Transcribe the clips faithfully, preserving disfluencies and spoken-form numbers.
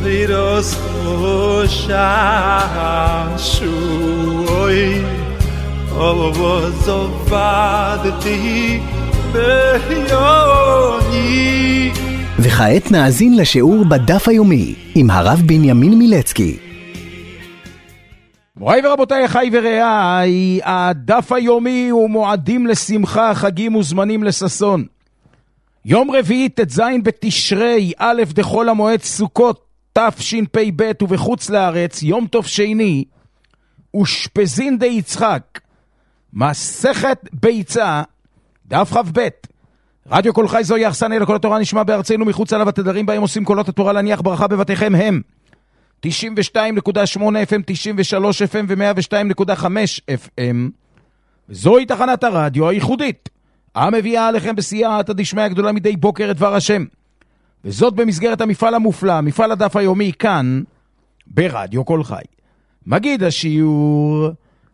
לירוס ששוי ובזובדתי ביוני. וכעת נאזין לשיעור בדף היומי עם הרב בנימין מילצקי. מוריי ורבותיי, חי ורעי, הדף היומי הוא מועדים לשמחה, חגים וזמנים לששון. יום רביעי תז בתשרי, א' דחול המועד סוכות תשפ"ב, ובחוץ לארץ יום טוב שני אושפזין די יצחק, מסכת ביצה, דף כ"ב. רדיו כל חי זוהי אכסניה לכל התורה נשמע בארצנו מחוץ עליו, התדרים בהם עושים קולות התורה להניח ברכה בבתיכם הם תשעים ושתיים נקודה שמונה אף אם, תשעים ושלוש אף אם ו-מאה ושתיים נקודה חמש אף אם. זוהי תחנת הרדיו הייחודית המביאה עליכם בסייעתא דשמיא הגדולה מדי בוקר את דבר השם, וזאת במסגרת המפעל המופלא, מפעל הדף היומי, כאן ברדיו כל חי. מגיד השיעור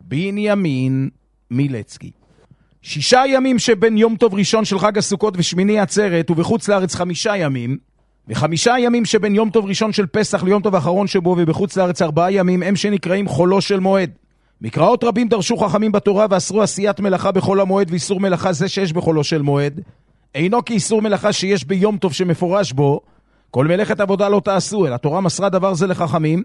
בנימין מילצקי. שישה ימים שבין יום טוב ראשון של חג הסוכות ושמיני עצרת, ובחוץ לארץ חמישה ימים, וחמישה ימים שבין יום טוב ראשון של פסח ליום טוב האחרון שבו, ובחוץ לארץ ארבעה ימים, הם שנקראים חולו של מועד. מקראות רבים דרשו חכמים בתורה ואסרו עשיית מלאכה בחול המועד, ואיסור מלאכה זה שיש בחולו של מועד אינו כאיסור מלאכה שיש ביום טוב שמפורש בו, כל מלאכת עבודה לא תעשו, אלא התורה מסרה דבר זה לחכמים,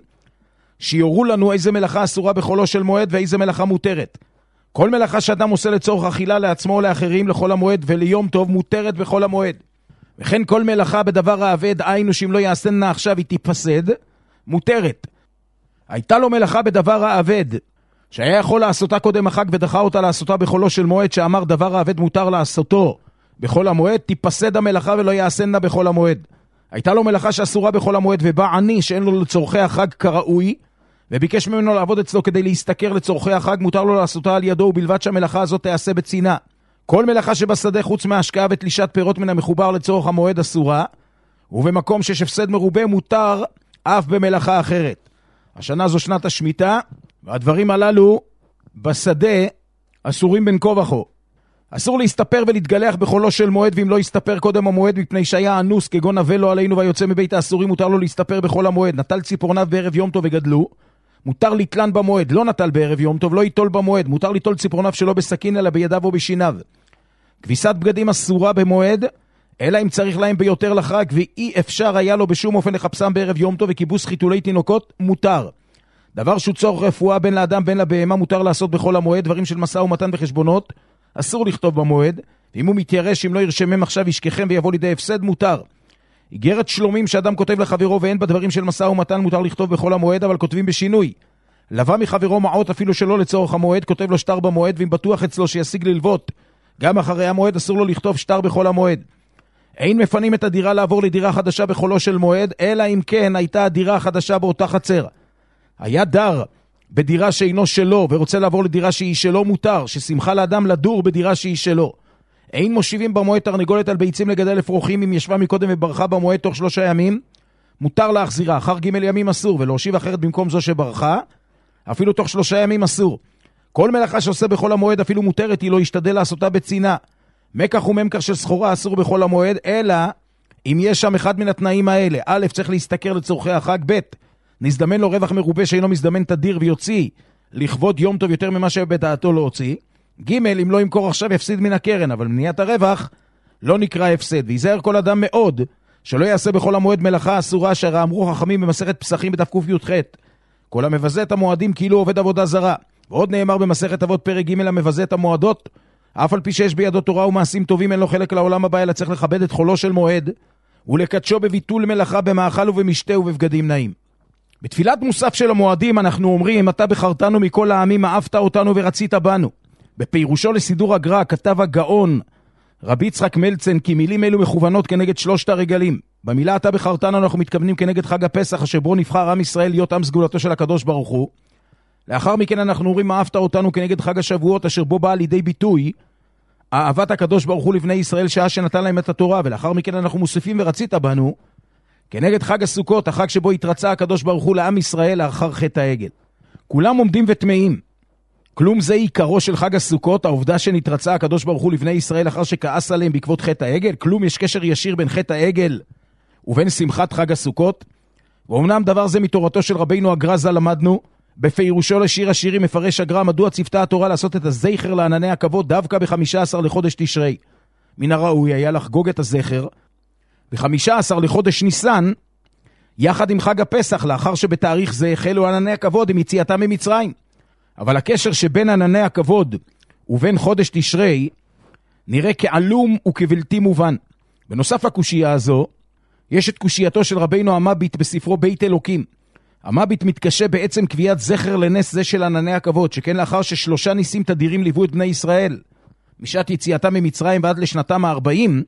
שיורו לנו איזה מלאכה אסורה בחולו של מועד ואיזה מלאכה מותרת. כל מלאכה שאדם עושה לצורך אכילה לעצמו או לאחרים לחול המועד וליום טוב מותרת בחול המועד. וכן כל מלאכה בדבר העבד, היינו שאם לא יעשנה עכשיו היא תיפסד, מותרת. הייתה לו מלאכה בדבר העבד, שהיה יכול לעשותה קודם החג ודחה אותה לעשותה בחולו של מועד, שאמר דבר העבד מותר לעשותו בחול המועד, תיפסד המלאכה ולא יעשנה בחול המועד. הייתה לו מלאכה שאסורה בחול המועד, ובא עני שאין לו לצורכי החג כראוי, וביקש ממנו לעבוד אצלו כדי להסתכר לצורכי החג, מותר לו לעשותה על ידו, ובלבד שהמלאכה הזאת תעשה בצינה. כל מלאכה שבשדה חוץ מהשקעה ותלישת פירות מן המחובר לצורך המועד אסורה, ובמקום שיש הפסד מרובה מותר אף במלאכה אחרת. השנה זו שנת השמיטה, והדברים הללו בשדה אסורים בין כה וכה. אסור להסתפר ולהתגלח בחולו של מועד, ואם לא יסתפר קודם המועד מפני שהיה אנוס כגון נבל לו עלינו והיוצא מבית האסורים, מותר לו להסתפר בחול המועד. נטל ציפורניו בערב יום טוב וגדלו, מותר לתלן במועד. לא נטל בערב יום טוב, לא יטול במועד, מותר ליטול ציפורניו שלא בסכין אלא בידיו או בשיניו. כביסת בגדים אסורה במועד, אלא אם צריך להם ביותר לחג, ואי אפשר היה לו בשום אופן לחפשם בערב יום טוב. וכיבוס חיתולי תינוקות מותר. דבר שהוא צורך רפואה בין לאדם בין לבהמה מותר לעשות בכל המועד. דברים של משא ומתן וחשבונות אסור לכתוב במועד, ואם הוא מתיירש אם לא ירשמם עכשיו ישכחם ויבוא לידי הפסד מותר. איגרת שלומים שאדם כותב לחברו ואין בדברים של משא ומתן מותר לכתוב בכל המועד, אבל כותבים בשינוי. לווה מחברו מעות אפילו שלא לצורך המועד, כותב לו שטר במועד, ואם בטוח אצלו שישיג ללוות גם אחרי המועד אסור לו לכתוב שטר בכל המועד. אין מפנים את הדירה לעבור לדירה חדשה בחולו של מועד, אלא אם כן הייתה הדירה החדשה באותה חצר. היה דר בדירה שאינו שלו ורוצה לעבור לדירה שהיא שלו, מותר, ששמחה לאדם לדור בדירה שהיא שלו. אין מושיבים במועד תרנגולת על ביצים לגדל אפרוחים, אם ישבה מקודם וברחה במועד תוך שלושה ימים, מותר להחזירה, אחר ג' ימים אסור, ולהושיב אחרת במקום זו שברחה, אפילו תוך שלושה ימים אסור. כל מלאכה שעושה בכל המועד אפילו מותרת, היא לא ישתדל לעשותה בצינה. מקח וממכר של סחורה אסור בכל המועד, אלא אם יש שם אחד מן התנאים האלה. א', צריך להסתכר לצורכי החג, ב', נזדמן לו רווח מרובה שאינו מזדמן תדיר ויוציא לכבוד יום טוב יותר ממה שבדעתו לא הוציא. ג', אם לא ימכור עכשיו יפסיד מן הקרן, אבל מניעת הרווח לא נקרא הפסד. ויזהר כל אדם מאוד שלא יעשה בכל המועד מלאכה אסורה, אשר אמרו חכמים במסכת פסחים בדף ק"ח, כל המבזה את המועדים כאילו עובד עבודה זרה. ועוד נאמר במסכת אבות פרק ג', המבזה את המועדות אף על פי שיש בידו תורה ומעשים טובים אין לו חלק לעולם הבא, אלא צריך לכבד את חולו של מועד ולקדשו בביטול מלאכה במאכל ובמשתה ובבגדים נעים. בתפילת מוסף של המועדים אנחנו אומרים, אתה בחרתנו מכל העמים, אהבת אותנו ורצית בנו. בפירושו לסידור הגר"א כתב הגאון רבי יצחק מלצן כי מילים אלו מכוונות כנגד שלושת הרגלים. במילה אתה בחרתנו אנחנו מתכוונים כנגד חג הפסח, אשר בו נבחר עם ישראל להיות עם סגולתו של הקדוש ברוך הוא. לאחר מכן אנחנו אומרים אהבת אותנו כנגד חג השבועות, אשר בו בא לידי ביטוי אהבת הקדוש ברוך הוא לבני ישראל שעה שנתן להם את התורה. ולאחר מכן אנחנו מוסיפים ורצית בנו כנגד חג הסוכות, החג שבו התרצה הקדוש ברוך הוא לעם ישראל לאחר חטא העגל. כולם עומדים ותמאים, כלום זה עיקרו של חג הסוכות, העובדה שנתרצה הקדוש ברוך הוא לבני ישראל אחר שכעס עליהם בעקבות חטא העגל? כלום יש קשר ישיר בין חטא העגל ובין שמחת חג הסוכות? ואומנם דבר זה מתורתו של רבינו הגר"א למדנו, בפירושו לשיר השירים מפרש הגר"א מדוע ציוותה התורה לעשות את הזכר לענני הכבוד דווקא ב-חמישה עשר לחודש תשרי. מן הראוי היה לחגוג את הזכר ב-חמישה עשר לחודש ניסן, יחד עם חג הפסח, לאחר שבתאריך זה החלו ענני הכבוד עם יציאתם ממצרים. אבל הקשר שבין ענני הכבוד ובין חודש תשרי נראה כעלום וכבלתי מובן. בנוסף לקושייה הזו, יש את קושייתו של רבינו המביט בספרו בית אלוקים. המביט מתקשה בעצם קביעת זכר לנס זה של ענני הכבוד, שכן לאחר ששלושה ניסים תדירים ליוו את בני ישראל, משעת יציאתם ממצרים ועד לשנתם הארבעים,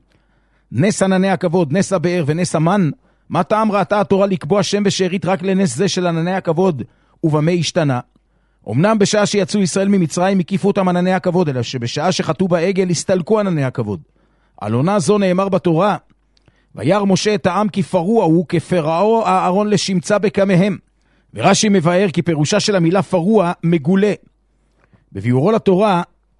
נס ענני הכבוד, נס הבאר ונס המן, מה טעם ראתה התורה לקבוע שם ושארית רק לנס זה של ענני הכבוד, ובמה השתנה? אמנם בשעה שיצאו ישראל ממצרים הקיפו אותם ענני הכבוד, אלא שבשעה שחטאו בעגל הסתלקו ענני הכבוד. על עונה זו נאמר בתורה, וירא משה את העם כי פרוע הוא כפרעו הארון לשמצה בקמיהם. ורש"י מבאר כי פירושה של המילה פרוע מגולה. בביאורו לתורה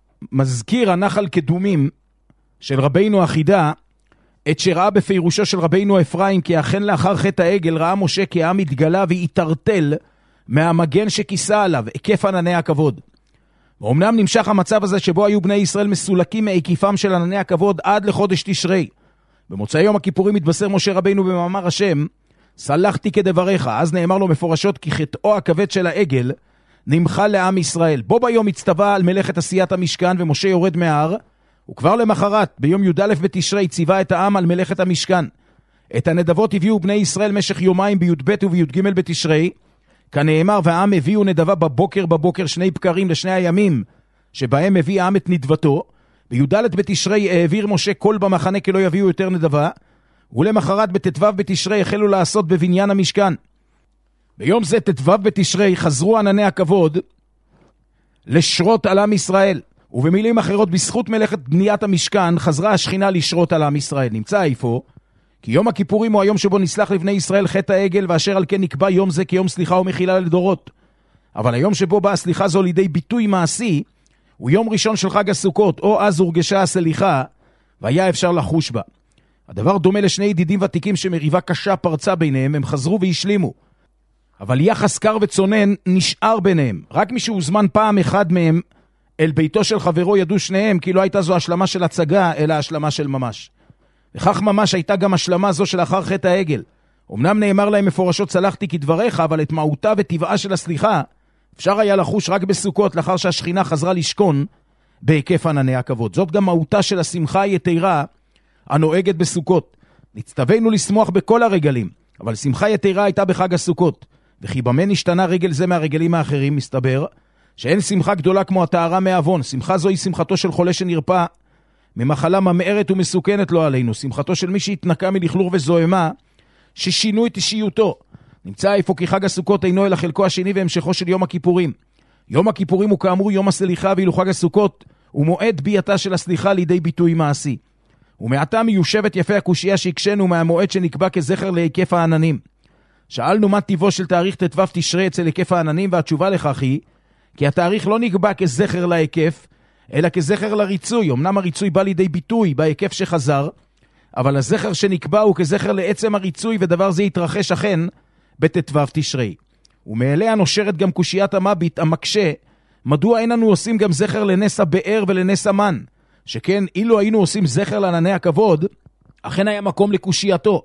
מזכיר הנחל קדומים של רבינו החידה את שראה בפירושו של רבינו אפרים כי אכן לאחר חטא העגל ראה משה כי העם התגלה והתערטל מהמגן שכיסה עליו, היקף ענני הכבוד. ואומנם נמשך המצב הזה שבו היו בני ישראל מסולקים מהקיפם של ענני הכבוד עד לחודש תשרי. במוצאי יום הכיפורים התבשר משה רבינו במאמר השם, סלחתי כדבריך. אז נאמר לו מפורשות כי חטאו הכבד של העגל נמחל לעם ישראל. בו ביום הצטווה על מלאכת עשיית המשכן ומשה יורד מההר, וכבר למחרת ביום י"א בתשרי ציווה את העם על מלאכת המשכן. את הנדבות הביאו בני ישראל משך יומיים בי"ב ובי"ג בתשרי, כנאמר והעם הביאו נדבה בבוקר בבוקר שני בקרים לשני הימים שבהם הביא העם את נדבתו. בי"ד בתשרי העביר משה קול במחנה כי לא יביאו יותר נדבה, ולמחרת בט"ו בתשרי החלו לעשות בבניין המשכן. ביום זה ט"ו בתשרי חזרו ענני הכבוד לשרות על עם ישראל, ובמילים אחרות בזכות מלאכת בניית המשכן חזרה השכינה לשרות על עם ישראל. נמצא איפה? כי יום הכיפורים הוא היום שבו נסלח לבני ישראל חטא העגל, ואשר על כן נקבע יום זה כיום סליחה ומחילה לדורות. אבל היום שבו באה סליחה זו לידי ביטוי מעשי הוא יום ראשון של חג הסוכות, או אז הורגשה הסליחה והיה אפשר לחוש בה. הדבר דומה לשני ידידים ותיקים שמריבה קשה פרצה ביניהם, הם חזרו והשלימו, אבל יחס קר וצונן נשאר ביניהם. רק מי שהוזמן פעם אחד מהם אל ביתו של חברו ידעו שניהם כי לא הייתה זו השלמה של הצגה אלא השלמה של ממש. וכך ממש הייתה גם השלמה זו שלאחר חטא העגל. אמנם נאמר להם מפורשות סלחתי כדבריך, אבל את מהותה וטבעה של הסליחה אפשר היה לחוש רק בסוכות, לאחר שהשכינה חזרה לשכון בהיקף ענני הכבוד. זאת גם מהותה של השמחה היתרה הנוהגת בסוכות. נצטווינו לשמוח בכל הרגלים, אבל שמחה יתרה הייתה בחג הסוכות. וכי במה נשתנה רגל זה מהרגלים האחרים? מסתבר שאין שמחה גדולה כמו הטהרה מאבון. שמחה זו היא שמחתו של חולה שנרפא ממחלה ממארת ומסוכנת לו עלינו, שמחתו של מי שהתנקה מלכלור וזוהמה ששינו את אישיותו. נמצא איפה כי חג הסוכות אינו אלא חלקו השני והמשכו של יום הכיפורים. יום הכיפורים הוא כאמור יום הסליחה, ואילו חג הסוכות הוא מועד ביאתה של הסליחה לידי ביטוי מעשי. ומעתה מיושבת יפה הקושייה שהקשנו מהמועד שנקבע כזכר להיקף העננים. שאלנו מה טיבו של תאריך ט"ו תשרי אצל היקף העננים, והתשובה לכך היא כי התאריך לא נקבע כזכר להיקף אלא כזכר לריצוי. אמנם הריצוי בא לידי ביטוי בהיקף שחזר, אבל הזכר שנקבע הוא כזכר לעצם הריצוי, ודבר זה יתרחש אכן בט"ו תשרי. ומאליה נושרת גם קושיית המביט המקשה, מדוע אין אנו עושים גם זכר לנס הבאר ולנס המן, שכן אילו היינו עושים זכר לענני הכבוד אכן היה מקום לקושייתו.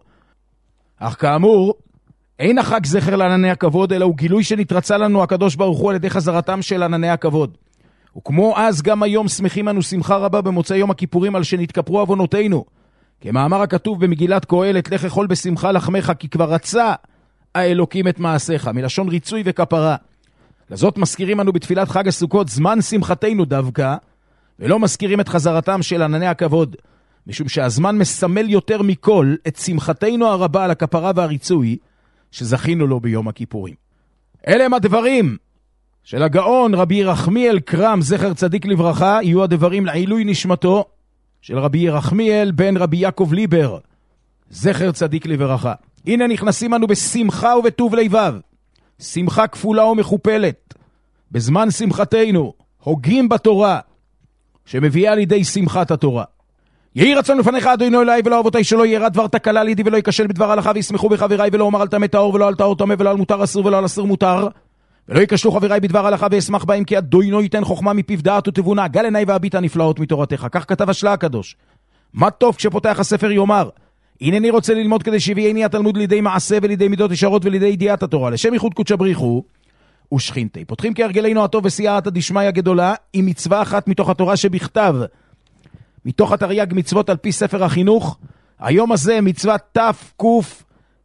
אך כאמור אין החג זכר לענני הכבוד, אלא הוא גילוי שנתרצה לנו הקדוש ברוך הוא על ידי חזרתם של ענני הכבוד. וכמו אז גם היום שמחים אנו שמחה רבה במוצאי יום הכיפורים על שנתכפרו עוונותינו, כמאמר הכתוב במגילת קהלת, לך אכול בשמחה לחמך כי כבר רצה האלוקים את מעשיך, מלשון ריצוי וכפרה. לזאת מזכירים אנו בתפילת חג הסוכות זמן שמחתנו דווקא, ולא מזכירים את חזרתם של ענני הכבוד, משום שהזמן מסמל יותר מכל את שמחתנו הרבה על הכפרה והריצוי שזכינו לו ביום הכיפורים. אלה הם הדברים של הגאון רבי ירחמיאל קרם זכר צדיק לברכה, יהיו הדברים לעילוי נשמתו של רבי ירחמיאל בן רבי יעקב ליבר זכר צדיק לברכה. הנה נכנסים אנו בשמחה ובטוב לבב, שמחה כפולה ומכופלת. בזמן שמחתנו הוגים בתורה שמביאה לידי שמחת התורה. יהי רצון לפניך אדוני אלוהי ולא אבותיי שלא ירא דבר תקלה לידי ולא ייכשל בדבר הלכה וישמחו בחבריי ולא אומר על טמא טהור ולא על טהור טמא ולא על מותר אסור ולא על אסור מותר ולא ייכשלו חבריי בדבר הלכה ואשמח בהם כי אדוני ייתן חוכמה מפיו דעת ותבונה גל עיניי והביט הנפלאות מתורתך. כך כתב השלה הקדוש. מה טוב כשפותח הספר יאמר הנני רוצה ללמוד כדי שיביאני התלמוד לידי מעשה ולידי מידות ישרות ולידי ידיעת התורה לשם ייחוד קודשא בריחו ושכינתי. פותחים כהרגלנו הטוב בסייעתא דשמיא הגדולה עם מצווה אחת מתוך התורה שבכתב מתוך התרי"ג מצוות על פי ספר החינוך. היום הזה מצווה תק"ל,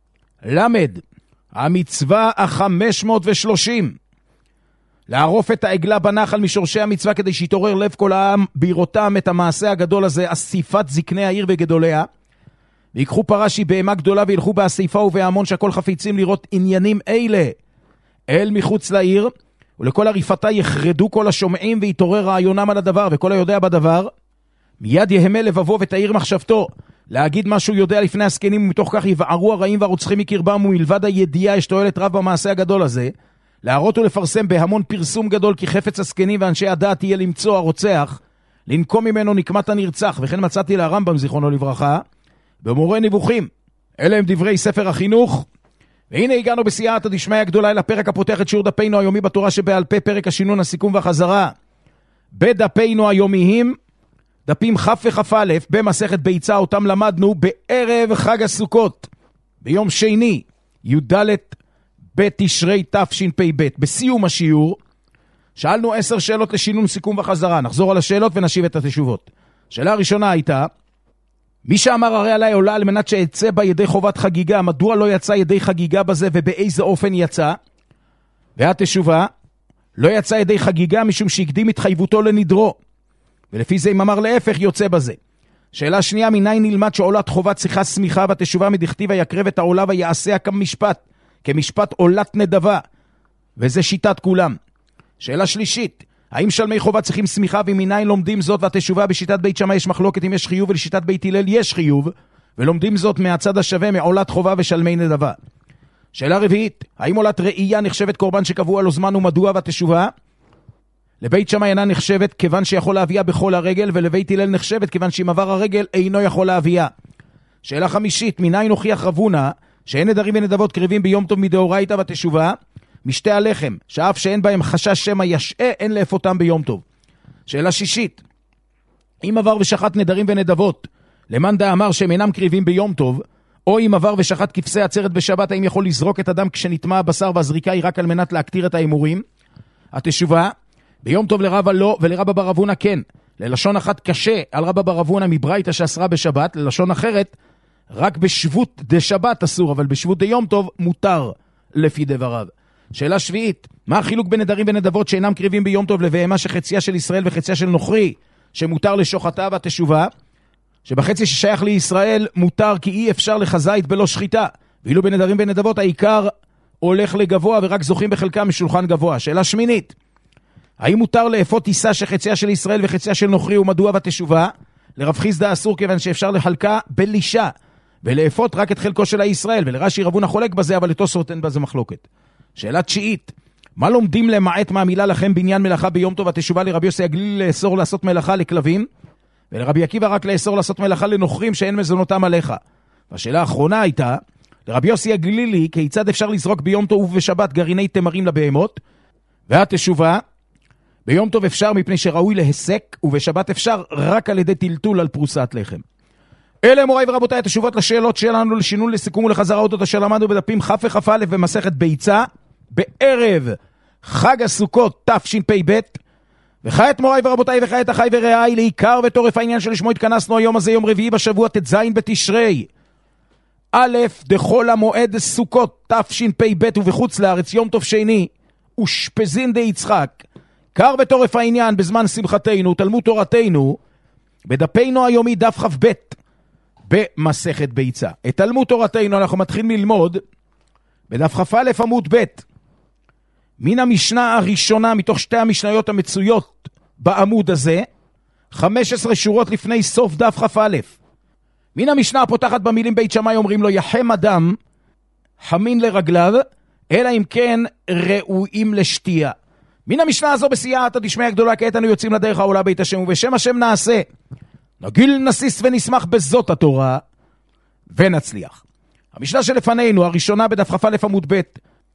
המצווה ה-חמש מאות ושלושים, לערוף את העגלה בנחל משורשי המצווה כדי שיתעורר לב כל העם ביראותם את המעשה הגדול הזה, אסיפת זקני העיר וגדוליה, ויקחו פרשי בהמה גדולה וילכו באסיפה ובהמון שהכל חפיצים לראות עניינים אלה אל מחוץ לעיר, ולכל עריפתה יחרדו כל השומעים ויתעורר רעיונם על הדבר, וכל היודע בדבר מיד יהמה לבבו ותאיר מחשבתו להגיד מה שהוא יודע לפני הסקנים, ומתוך כך יבערו הרעים והרוצחים מקרבם, ומלבד הידיעה יש תועלת רב במעשה הגדול הזה, להראות ולפרסם בהמון פרסום גדול כי חפץ הסקנים ואנשי הדעת יהיה למצוא הרוצח, לנקום ממנו נקמת הנרצח. וכן מצאתי לרמב"ם זיכרונו לברכה במורה נבוכים. אלה הם דברי ספר החינוך. והנה הגענו בסייעתא דשמיא הגדולה אל הפרק הפותח את שיעור דפינו היומי בתורה שבעל פה, פרק השינון, הסיכום והחזרה בדפינו היומיים, דפים כ' וכ"א במסכת ביצה, אותם למדנו בערב חג הסוכות ביום שני י"ד בתשרי תשפ"ב. בסיום השיעור שאלנו עשר שאלות לשינון, סיכום וחזרה. נחזור על השאלות ונשיב את התשובות. שאלה הראשונה הייתה, מי שאמר הרי עליי עולה על מנת שיצא בה ידי חובת חגיגה, מדוע לא יצא ידי חגיגה בזה ובאיזה אופן יצא? והתשובה, לא יצא ידי חגיגה משום שהקדים התחייבותו לנדרו, ולפי זה אם אמר להפך יוצא בזה. שאלה שנייה, מניין נלמד שעולת חובה צריכה סמיכה? והתשובה, מדכתיב ויקרב את העולה ויעשה כמשפט, כמשפט עולת נדבה, וזה שיטת כולם. שאלה שלישית, האם שלמי חובה צריכים סמיכה ומניין לומדים זאת? והתשובה, בשיטת בית שמאי יש מחלוקת אם יש חיוב, ולשיטת בית הלל יש חיוב, ולומדים זאת מהצד השווה מעולת חובה ושלמי נדבה. שאלה רביעית, האם עולת ראייה נחשבת קורבן שקבוע לו זמן ומדוע? והתשובה, לבית שמאי אינה נחשבת כיוון שיכול להביאה בכל הרגל, ולבית הלל נחשבת כיוון שאם עבר הרגל אינו יכול להביאה. שאלה חמישית, מניין הוכיח רב הונא שאין נדרים ונדבות קריבים ביום טוב מדאורייתא? והתשובה, משתי הלחם שאף שאין בהם חשש שמא ישעה אין לאפותם ביום טוב. שאלה שישית, אם עבר ושחט נדרים ונדבות למאן דאמר שהם אינם קריבים ביום טוב, או אם עבר ושחט כבשי עצרת בשבת, האם יכול לזרוק את הדם כשנטמע הבשר והזריקה היא רק על מנת להקטיר את האמורים? התשובה, ביום טוב לרבא לא ולרבא בר אבונה כן. ללשון אחת קשה על רבא בר אבונה מברייתא שאסרה בשבת, ללשון אחרת רק בשבות דשבת אסור, אבל בשבות דיום טוב מותר לפי דבריו. שאלה שביעית, מה החילוק בין נדרים ונדבות שאינם קריבים ביום טוב לבהמה שחציה של ישראל וחציה של נוכרי שמותר לשוחטה? והתשובה, שבחצי ששייך לישראל מותר כי אי אפשר לחזית בלא שחיטה, ואילו בנדרים ונדבות העיקר הולך לגבוה ורק זוכים בחלקם משולחן גבוה. שאלה שמינית, האם מותר לאפות טיסה שחציה של ישראל וחציה של נוכרי ומדוע? והתשובה, לרב חיסדא אסור כיוון שאפשר לחלקה בלישה ולאפות רק את חלקו של הישראל, ולרש"י רב הונא חולק בזה, אבל לתוספות אין בזה מחלוקת. שאלה תשיעית, מה לומדים למעט מהמילה לכם בניין מלאכה ביום טוב? התשובה, לרבי יוסי הגלילי לאסור לעשות מלאכה לכלבים, ולרבי עקיבא רק לאסור לעשות מלאכה לנוכרים שאין מזונותם עליך. והשאלה האחרונה הייתה, לרבי יוסי הגלילי, כיצד אפשר לזרוק ביום טוב ובשבת גרעיני תמרים לבהמות? והתשובה, ביום טוב אפשר מפני שראוי להסק, ובשבת אפשר רק על ידי טלטול על פרוסת לחם. אלה מוריי ורבותיי התשובות לשאלות שלנו לשינון, לסיכום ולחזרה אותות אשר למדנו בדפים כ' וכ"א במסכת ביצה בערב חג הסוכות תשפ"ב. וכעת מוריי ורבותיי וכעת אחי ורעי, לעיקר וטורף העניין שלשמו התכנסנו היום הזה, יום רביעי בשבוע ט"ז בתשרי א' דחול המועד סוכות תשפ"ב, ובחוץ לארץ יום טוב שני אושפזין די יצחק. קר וטורף העניין בזמן שמחתנו, תלמוד תורתנו בדפינו היומי דף כ"ב במסכת ביצה. את תלמוד תורתנו אנחנו מתחילים ללמוד בדף כ"א עמוד ב' מן המשנה הראשונה מתוך שתי המשניות המצויות בעמוד הזה, חמש עשרה שורות לפני סוף דף כ"א. מן המשנה הפותחת במילים בית שמאי אומרים לו, יחם אדם חמין לרגליו אלא אם כן ראויים לשתייה. מן המשנה הזו בסייעתא דשמיא הגדולה, כעת אנו יוצאים לדרך העולה בית השם ובשם השם נעשה. נגיל נסיס ונשמח בזאת התורה, ונצליח. המשנה שלפנינו, הראשונה בדף כ"א עמוד ב',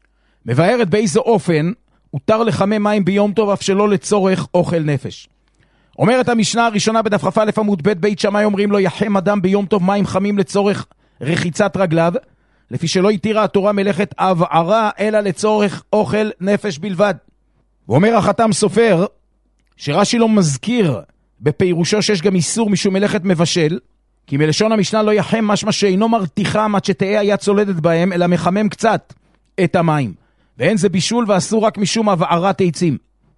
מבארת באיזה אופן הותר לחמם מים ביום טוב אף שלא לצורך אוכל נפש. אומרת המשנה הראשונה בדף כ"א עמוד ב', בית שמאי אומרים לו יחם אדם ביום טוב מים חמים לצורך רחיצת רגליו, לפי שלא התירה התורה מלאכת הבערה אלא לצורך אוכל נפש בלבד. ואומר החתם סופר שרש"י לא מזכיר בפירושו שיש גם איסור משום מלאכת מבשל, כי מלשון המשנה לא יחם משמע שאינו מרתיחם עד שתהא היה צולדת בהם, אלא מחמם קצת את המים, ואין זה בישול ואסור רק משום הבערת עצים.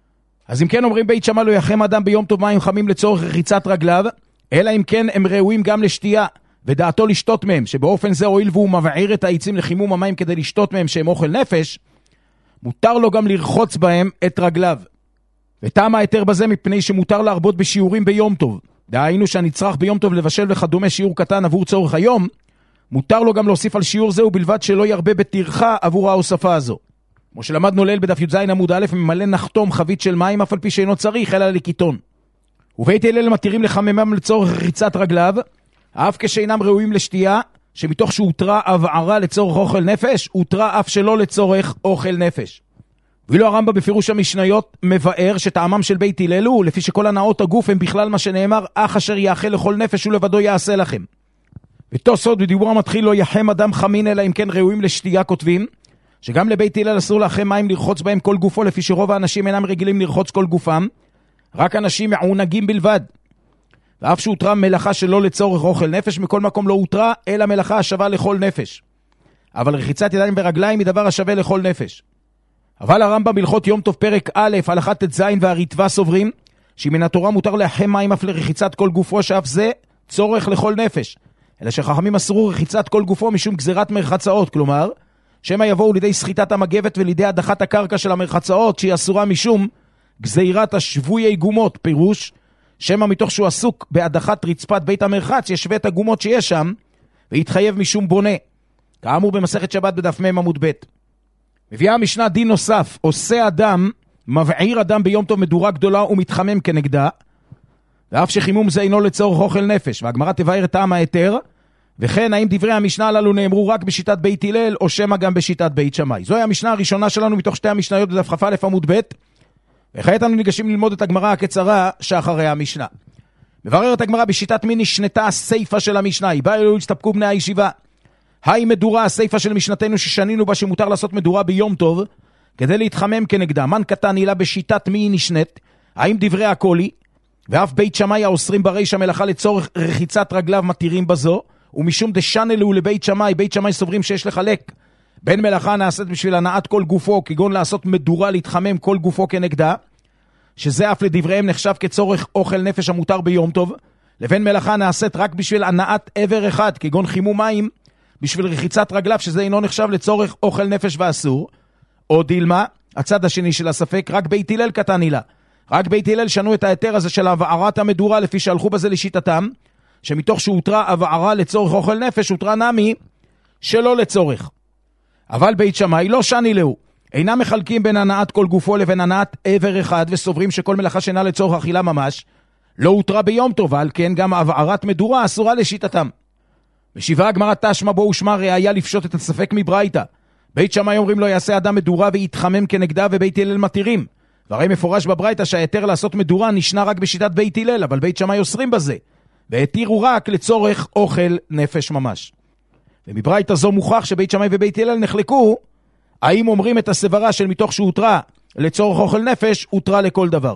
אז אם כן אומרים בית שמאי לא יחם אדם ביום טוב מים חמים לצורך רחיצת רגליו, אלא אם כן הם ראויים גם לשתייה ודעתו לשתות מהם, שבאופן זה הועיל והוא מבעיר את העצים לחימום המים כדי לשתות מהם שהם אוכל נפש, מותר לו גם לרחוץ בהם את רגליו. וטעם ההיתר בזה מפני שמותר להרבות בשיעורים ביום טוב, דהיינו שהנצרך ביום טוב לבשל וכדומה שיעור קטן עבור צורך היום, מותר לו גם להוסיף על שיעור זה ובלבד שלא ירבה בטרחה עבור ההוספה הזו. כמו שלמדנו ליל בדף י"ז עמוד א', ממלא נחתום חבית של מים אף על פי שאינו צריך אלא לקיטון. ובית הלל מתירים לחממם לצורך רחיצת רגליו, אף כשאינם ראויים לשתייה, שמתוך שהותרה הבערה לצורך אוכל נפש, הותרה אף שלא לצורך אוכל נפש. ואילו הרמב"ם בפירוש המשניות מבאר שטעמם של בית הלל הוא, לפי שכל הנאות הגוף הם בכלל מה שנאמר, אך אשר יאכל לכל נפש ולבדו יעשה לכם. ותו סוד בדיבור המתחיל לא יחם אדם חמין אלא אם כן ראויים לשתייה, כותבים שגם לבית הלל אסור לאחם מים לרחוץ בהם כל גופו, לפי שרוב האנשים אינם רגילים לרחוץ כל גופם, רק אנשים מעונגים בלבד. ואף שהותרה מלאכה שלא לצורך אוכל נפש, מכל מקום לא הותרה אלא מלאכה השווה לכל נפש. אבל רחיצת ידיים ורגליים היא דבר השווה לכל נפש. אבל הרמב"ם בהלכות יום טוב פרק א' הלכה ט"ז והריטב"א סוברים שמן התורה מותר לאחם מים אף לרחיצת כל גופו, שאף זה צורך לכל נפש, אלא שחכמים אסרו רחיצת כל גופו משום גזירת מרחצאות, כלומר שמא יבואו לידי סחיטת המגבת ולידי הדחת הקרקע של המרחצאות שהיא אסורה משום גזירת השבויי גומות, פירוש שמא מתוך שהוא עסוק בהדחת רצפת בית המרחץ ישווה את הגומות שיש שם ויתחייב משום בונה, כאמור במסכת שבת בדף מ' עמוד ב'. מביאה המשנה דין נוסף, עושה אדם, מבעיר אדם ביום טוב מדורה גדולה ומתחמם כנגדה, ואף שחימום זה אינו לצורך אוכל נפש, והגמרא תבאר את טעם ההיתר, וכן האם דברי המשנה הללו נאמרו רק בשיטת בית הלל או שמא גם בשיטת בית שמאי. זוהי המשנה הראשונה שלנו מתוך שתי המשניות בדף כ"א עמוד ב', וכעת אנו ניגשים ללמוד את הגמרא הקצרה שאחרי המשנה. מבררת הגמרא בשיטת מי נשנתה הסיפה של המשנה, היא באה אלו הסתפקו בני הישיבה. היי מדורה, הסיפה של משנתנו ששנינו בה שמותר לעשות מדורה ביום טוב כדי להתחמם כנגדה, מן קטן הילה בשיטת מי נשנת, האם דברי הקולי ואף בית שמאי האוסרים בריש המלאכה לצורך רחיצת רגליו מתירים בזו, ומשום דשנלו לבית שמאי, בית שמאי סוברים שיש לחלק בין מלאכה נעשית בשביל הנעת כל גופו, כגון לעשות מדורה להתחמם כל גופו כנגדה, שזה אף לדבריהם נחשב כצורך אוכל נפש המותר ביום טוב, לבין מלאכה נעשית רק בשביל הנעת עבר אחד, כגון חימום מים בשביל רחיצת רגליו, שזה אינו נחשב לצורך אוכל נפש ואסור. או דילמה, הצד השני של הספק, רק בית הלל קטן הילה. רק בית הלל שנו את ההיתר הזה של הבערת המדורה, לפי שהלכו בזה לשיטתם, שמתוך שהותרה הבערה לצורך אוכל נפש, הותרה נמי שלא לצורך. אבל בית שמאי לא שני לו, אינם מחלקים בין הנעת כל גופו לבין הנעת עבר אחד, וסוברים שכל מלאכה שאינה לצורך אכילה ממש לא הותרה ביום טוב, ועל כן גם הבערת מדורה אסורה לשיטתם. משיבה הגמרא תשמע בו ושמע ראיה לפשוט את הספק מברייתא. בית שמאי אומרים לו יעשה אדם מדורה ויתחמם כנגדה, ובית הלל מתירים. והרי מפורש בברייתא שההיתר לעשות מדורה נשנה רק בשיטת בית הלל, אבל בית שמאי אוסרים בזה, והתירו רק לצורך אוכל נפש ממש. ומברייתא זו מוכח שבית שמאי ובית הלל נחלקו, האם אומרים את הסברה של מתוך שהותרה לצורך אוכל נפש, הותרה לכל דבר,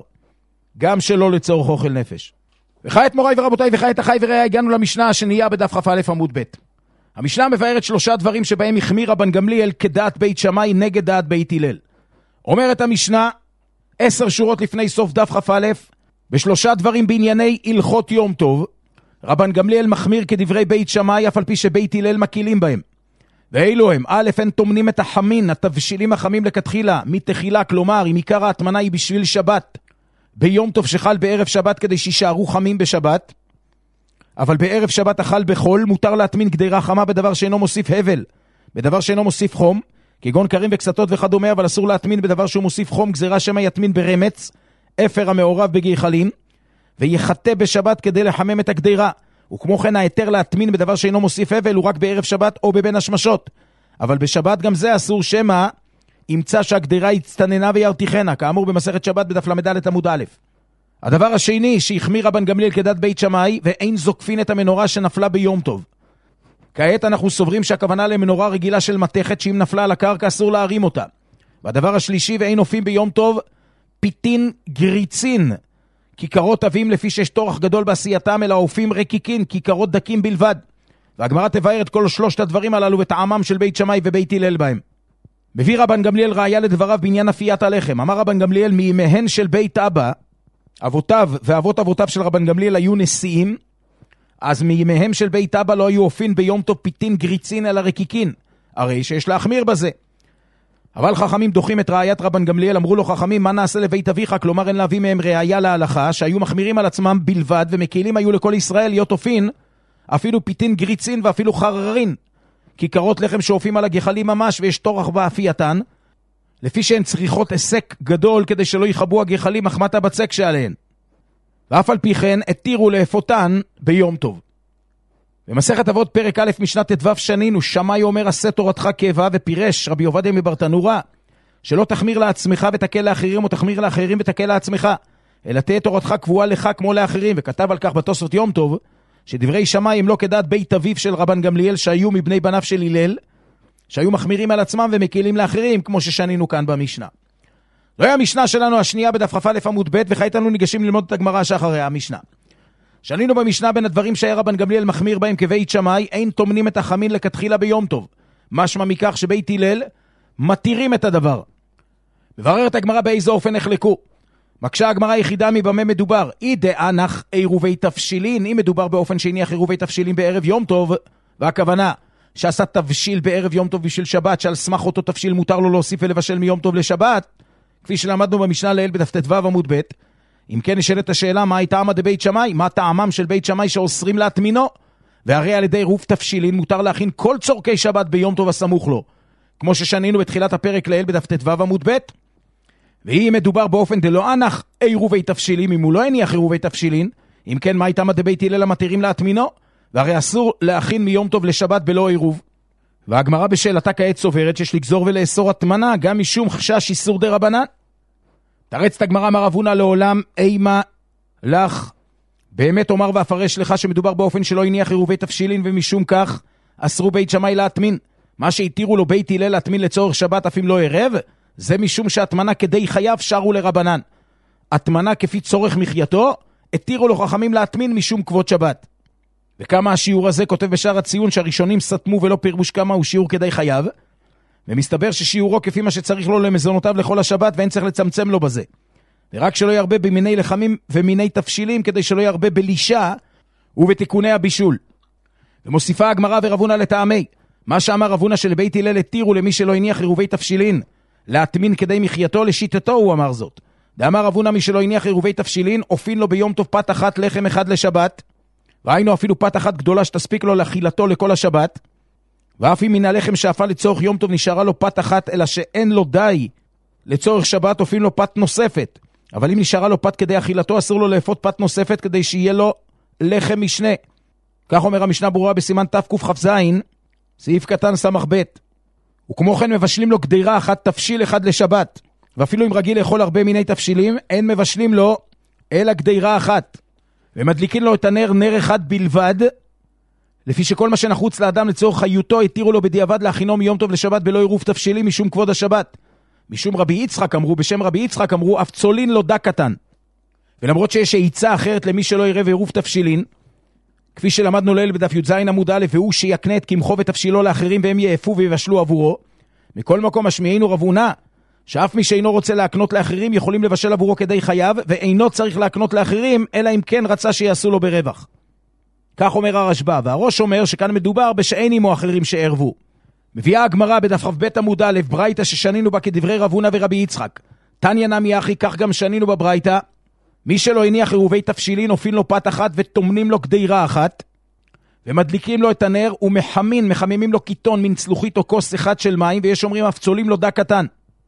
גם שלא לצורך אוכל נפש. וכעת מוריי ורבותיי וכעת אחי ורעי, הגענו למשנה השנייה בדף כ"א עמוד ב'. המשנה מבארת שלושה דברים שבהם החמיר רבן גמליאל כדעת בית שמאי נגד דעת בית הלל. אומרת המשנה, עשר שורות לפני סוף דף כ"א, בשלושה דברים בענייני הלכות יום טוב, רבן גמליאל מחמיר כדברי בית שמאי, אף על פי שבית הלל מקילים בהם. ואילו הם, א', הם תומנים את החמין, התבשילים החמים לכתחילה, מתחילה, כלומר, אם עיקר ההטמנה היא בשביל שבת, ביום טוב שחל בערב שבת כדי שישארו חמים בשבת, אבל בערב שבת אכל בחול, מותר להטמין גדירה חמה בדבר שאינו מוסיף הבל, בדבר שאינו מוסיף חום, כגון קרים וקסתות וכדומה, אבל אסור להטמין בדבר שהוא מוסיף חום, גזירה שמא יטמין ברמץ, אפר המעורב בגחלים, ויחטא בשבת כדי לחמם את הגדירה. וכמו כן ההיתר להטמין בדבר שאינו מוסיף אבל הוא רק בערב שבת או בבין השמשות. אבל בשבת גם זה אסור שמא ימצא שהגדירה הצטננה וירתיחנה, כאמור במסכת שבת בדף למדלת עמוד א'. הדבר השני שהחמיר רבן גמליאל כדת בית שמאי, ואין זוקפין את המנורה שנפלה ביום טוב. כעת אנחנו סוברים שהכוונה למנורה רגילה של מתכת שאם נפלה על הקרקע אסור להרים אותה. והדבר השלישי, ואין אופים ביום טוב פיתין גריצין, כיכרות אבים לפי שיש תורך גדול בעשייתם, אלא אופים רקיקין, כיכרות דקים בלבד. והגמרא תבאר את כל שלושת הדברים הללו וטעמם של בית שמאי ובית הלל בהם. מביא רבן גמליאל ראיה לדבריו בעניין אפיית הלחם. אמר רבן גמליאל, מימיהן של בית אבא, אבותיו ואבות אבותיו של רבן גמליאל היו נשיאים, אז מימיהם של בית אבא לא היו אופין ביום טוב פיתין גריצין אלא רקיקין, הרי שיש להחמיר בזה. אבל חכמים דוחים את ראיית רבן גמליאל, אמרו לו חכמים, מה נעשה לבית אביך? כלומר אין להביא מהם ראיה להלכה, שהיו מחמירים על עצמם בלבד, ומקילים היו לכל ישראל להיות אופין, אפילו פיתין גריצין ואפילו חררין, כיכרות לחם שאופים על הגחלים ממש, ויש תורך באפייתן, לפי שהן צריכות עסק גדול כדי שלא יחבו הגחלים מחמת הבצק שעליהן. ואף על פי כן התירו לאפותן ביום טוב. במסכת אבות פרק א' משנת תדבב שנינו, שמאי אומר עשה תורתך קבע, ופירש רבי עובדיה מברטנורה, שלא תחמיר לעצמך ותקל לאחרים, או תחמיר לאחרים ותקל לעצמך, אלא תהיה תורתך קבועה לך כמו לאחרים. וכתב על כך בתוספות יום טוב, שדברי שמאי הם לא כדעת בית אביו של רבן גמליאל, שהיו מבני בניו של הלל, שהיו מחמירים על עצמם ומקילים לאחרים, כמו ששנינו כאן במשנה. לא היה המשנה שלנו השנייה בדף כ"א עמוד ב', וכעת אנו ניגשים ללמוד את הגמרא שאחריה המשנה. שנינו במשנה בין הדברים שהיה רבן גמליאל מחמיר בהם כבית שמאי, אין תומנים את החמין לכתחילה ביום טוב. משמע מכך שבית הלל מתירים את הדבר. מבררת הגמרא באיזה אופן נחלקו. מקשה הגמרא היחידה מבמה מדובר. אי דאנח עירובי תבשילין, אם מדובר באופן שהניח עירובי תבשילין בערב יום טוב, והכוונה שעשה תבשיל בערב יום טוב בשביל שבת, שעל סמך אותו תבשיל מותר לו להוסיף ולבשל מיום טוב לשבת, כפי שלמדנו במשנה לעיל בדף ט"ו עמוד ב'. אם כן נשאלת השאלה, מה הייתה טעמה דבית שמאי? מה טעמם של בית שמאי שאוסרים להטמינו? והרי על ידי עירוב תבשילין מותר להכין כל צורכי שבת ביום טוב הסמוך לו, כמו ששנינו בתחילת הפרק לעיל בדף ט"ו עמוד ב'. ואם מדובר באופן דלא אנח עירובי תבשילין, אם הוא לא הניח עירובי תבשילין, אם כן מה הייתה טעמה דבית הלל המתירים להטמינו? והרי אסור להכין מיום טוב לשבת בלא עירוב. והגמרא בשאלתה כעת סוברת שיש לגזור ולאסור הטמנה גם משום חשש איסור דרבנן. תרץ את הגמרא אמר רב הונא לעולם אימה לך, באמת אומר ואפרש לך שמדובר באופן שלא הניח עירובי תבשילין, ומשום כך אסרו בית שמאי להטמין. מה שהתירו לו בית הלל להטמין לצורך שבת אף אם לא ערב, זה משום שהטמנה כדי חייו שרו לרבנן. הטמנה כפי צורך מחייתו התירו לו חכמים להטמין משום כבוד שבת. וכמה השיעור הזה כותב בשער הציון שהראשונים סתמו ולא פירוש כמה הוא שיעור כדי חייו, ומסתבר ששיעורו כפי מה שצריך לו למזונותיו לכל השבת, ואין צריך לצמצם לו בזה. ורק שלא ירבה במיני לחמים ומיני תפשילים, כדי שלא ירבה בלישה ובתיקוני הבישול. ומוסיפה הגמרא ורב הונא לטעמי, מה שאמר רב הונא שלבית הלל התירו למי שלא הניח עירובי תפשילין להטמין כדי מחייתו, לשיטתו הוא אמר זאת. דאמר רב הונא מי שלא הניח עירובי תפשילין אופין לו ביום טוב פת אחת לחם אחד לשבת, ראינו אפילו פת אחת גדולה שתספיק לו לאכילתו לכל השבת, ואף אם מן הלחם שאפה לצורך יום טוב נשארה לו פת אחת, אלא שאין לו די לצורך שבת, אופים לו פת נוספת. אבל אם נשארה לו פת כדי אכילתו, אסור לו לאפות פת נוספת כדי שיהיה לו לחם משנה. כך אומר המשנה ברורה בסימן תקכ"ז, סעיף קטן סמך ב'. וכמו כן מבשלים לו גדירה אחת תפשיל אחד לשבת, ואפילו אם רגיל לאכול הרבה מיני תפשילים, אין מבשלים לו אלא גדירה אחת. ומדליקים לו את הנר נר אחד בלבד, לפי שכל מה שנחוץ לאדם לצורך חיותו התירו לו בדיעבד להכינו מיום טוב לשבת בלא עירוב תבשילים משום כבוד השבת. משום רבי יצחק אמרו, בשם רבי יצחק אמרו, אף צולין לא דק קטן. ולמרות שיש עיצה אחרת למי שלא עירב עירוב תבשילין, כפי שלמדנו לעיל בדף י"ז עמוד א', והוא שיקנה את קמחו ותבשילו לאחרים והם יאפו ויבשלו עבורו. מכל מקום משמיענו רב הונא, שאף מי שאינו רוצה להקנות לאחרים יכולים לבשל עבורו כדי חייו, ואינו צריך להקנות לאחרים, אלא אם כן רצה שיעשו לו ברווח. כך אומר הרשב"א, והראש אומר שכאן מדובר בשאין עמו אחרים שערבו. מביאה הגמרא בדף כ"ב עמוד א', ברייתא ששנינו בה כדברי רב הונא ורבי יצחק. תניא נמי אחי, כך גם שנינו בברייתא, מי שלא הניח עירובי תבשילין אופין לו פת אחת וטומנים לו גדירה אחת, ומדליקים לו את הנר ומחמין, מחממים לו קיטון מן צלוחית או כוס אחד של מים, ויש אומרים אף צולים לו דק קטן.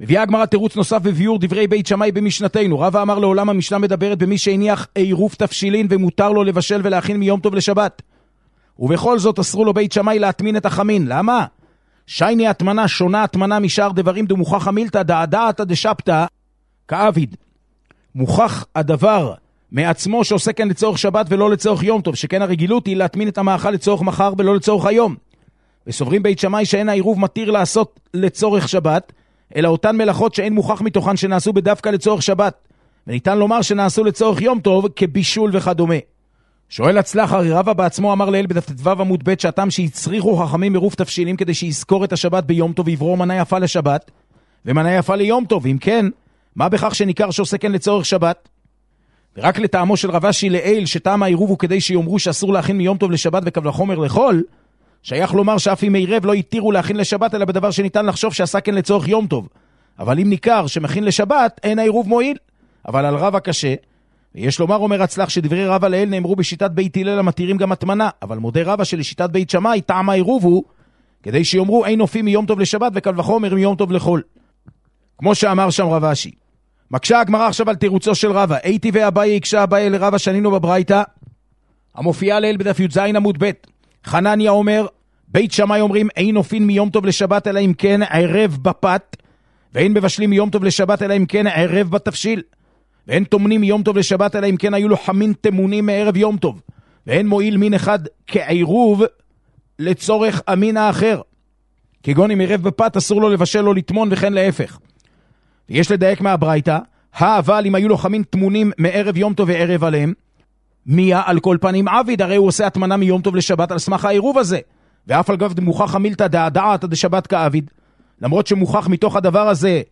מביאה הגמרא תירוץ נוסף וביור דברי בית שמאי במשנתנו. רבא אמר לעולם המשנה מדברת במי שהניח עירוב תפשילין ומותר לו לבשל ולהכין מיום טוב לשבת. ובכל זאת אסרו לו בית שמאי להטמין את החמין. למה? שייני התמנה שונה התמנה משאר דברים דמוכח המילתא דעדעתא דשבתא כאביד. מוכח הדבר מעצמו שעושה כן לצורך שבת ולא לצורך יום טוב, שכן הרגילות היא להטמין את המאכל לצורך מחר ולא לצורך היום. וסוברים בית שמאי שאין העירוב מתיר לעשות לצורך שבת, אלא אותן מלאכות שאין מוכח מתוכן שנעשו בדווקא לצורך שבת, וניתן לומר שנעשו לצורך יום טוב כבישול וכדומה. שואל הצלח, הרי רבא בעצמו אמר לאל בדף ט"ו עמוד ב' שהטעם שהצריכו חכמים עירוב תבשילים כדי שיזכור את השבת ביום טוב ויברור מנה יפה לשבת ומנה יפה ליום טוב. אם כן, מה בכך שניכר שעושה כן לצורך שבת? ורק לטעמו של רב אשי לאל שטעם העירוב הוא כדי שיאמרו שאסור להכין מיום טוב לשבת וקל וחומר לחול, שייך לומר שאף אם עירב לא יתירו להכין לשבת אלא בדבר שניתן לחשוב שעשה כן לצורך יום טוב. אבל אם ניכר שמכין לשבת אין העירוב מועיל. אבל על רבא קשה, ויש לומר אומר הצלח שדברי רבא לאל נאמרו בשיטת בית הלל המתירים גם התמנה, אבל מודה רבא שלשיטת בית שמאי טעם העירוב הוא כדי שיאמרו אין נופים מיום טוב לשבת וקל וחומר מיום טוב לחול, כמו שאמר שם רב אשי. מקשה הגמרא עכשיו על תירוצו של רבא. איתי ואביי הקשה אביי לרבא שנינו בברייתא המופיעה לאל בדף י"ז עמוד ב'. חנניה אומר בית שמאי אומרים אין נופין מיום טוב לשבת אלא אם כן ערב בפת, ואין מבשלים מיום טוב לשבת אלא אם כן ערב בתפשיל, ואין תומנים מיום טוב לשבת אלא אם כן היו לו חמין תמונים מערב יום טוב, ואין מועיל מין אחד כעירוב לצורך המין האחר, כגון אם ערב בפת אסור לו לבשל או לטמון וכן להפך. ויש לדייק מהברייתא, אבל אם היו לו חמין תמונים מערב יום טוב וערב עליהם, מיה על כל פנים עביד, הרי הוא עושה התמנה מיום טוב לשבת על סמך העירוב הזה. ואף על גב מוכח המילתא דעדעתא דשבת כאביד, למרות שמוכח מתוך הדבר הזה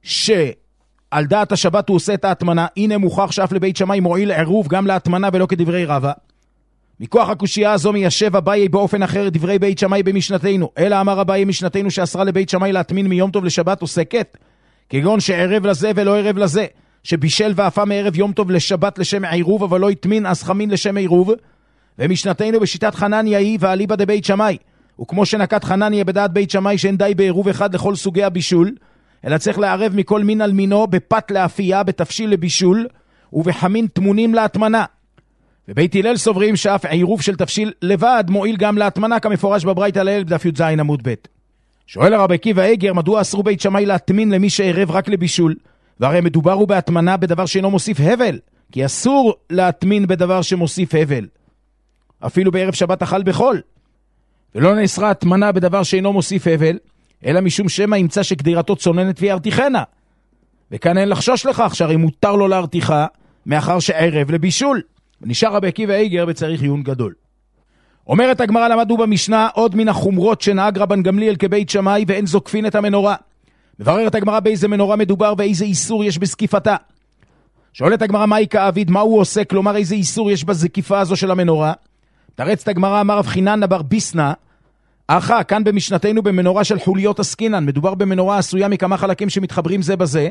שעל דעת השבת הוא עושה את ההתמנה, הנה מוכח שאף לבית שמאי מועיל עירוב גם להתמנה ולא כדברי רבא. מכוח הקושייה הזו מיישב אביי באופן אחר דברי בית שמאי במשנתנו, אלא אמר אביי משנתנו שאסרה לבית שמאי להטמין מיום טוב לשבת עוסקת, כגון שערב לזה ולא ערב לזה, שבישל ואפה מערב יום טוב לשבת לשם עירוב אבל לא התמין אז חמין לשם עירוב. ומשנתנו בשיטת חנניה היא ואליבא דבית שמאי, וכמו שנקט חנניה בדעת בית שמאי שאין די בעירוב אחד לכל סוגי הבישול, אלא צריך לערב מכל מין על מינו בפת לאפייה, בתפשיל לבישול ובחמין תמונים להתמנה. ובית הלל סוברים שאף עירוב של תפשיל לבד מועיל גם להתמנה כמפורש בברייתא לאל בדף י"ז עמוד ב'. שואל הרב עקיבא איגר מדוע אסרו בית שמאי להטמין למי שערב רק לבישול, והרי מדובר הוא בהטמנה בדבר שאינו מוסיף הבל, כי אסור להטמין בדבר שמוסיף הבל אפילו בערב שבת אכל בחול, ולא נאסרה התמנה בדבר שאינו מוסיף הבל אלא משום שמא ימצא שקדירתו צוננת וירתיחנה, וכאן אין לחשוש לכך שהרי מותר לו להרתיחה מאחר שערב לבישול. ונשאר רבי עקיבא איגר בצריך עיון גדול. אומרת הגמרא למדו במשנה עוד מן החומרות שנהג רבן גמליאל כבית שמאי ואין זוקפין את המנורה. מבררת הגמרא באיזה מנורה מדובר ואיזה איסור יש בסקיפתה. שואלת הגמרא מהי כאביד, מה הוא עושה, כלומר איזה איסור יש בזקיפה הזו של המנורה. תרצת הגמרא אמר רב חינן בר ביסנא, אחא כאן במשנתנו במנורה של חוליות עסקינן, מדובר במנורה עשויה מכמה חלקים שמתחברים זה בזה,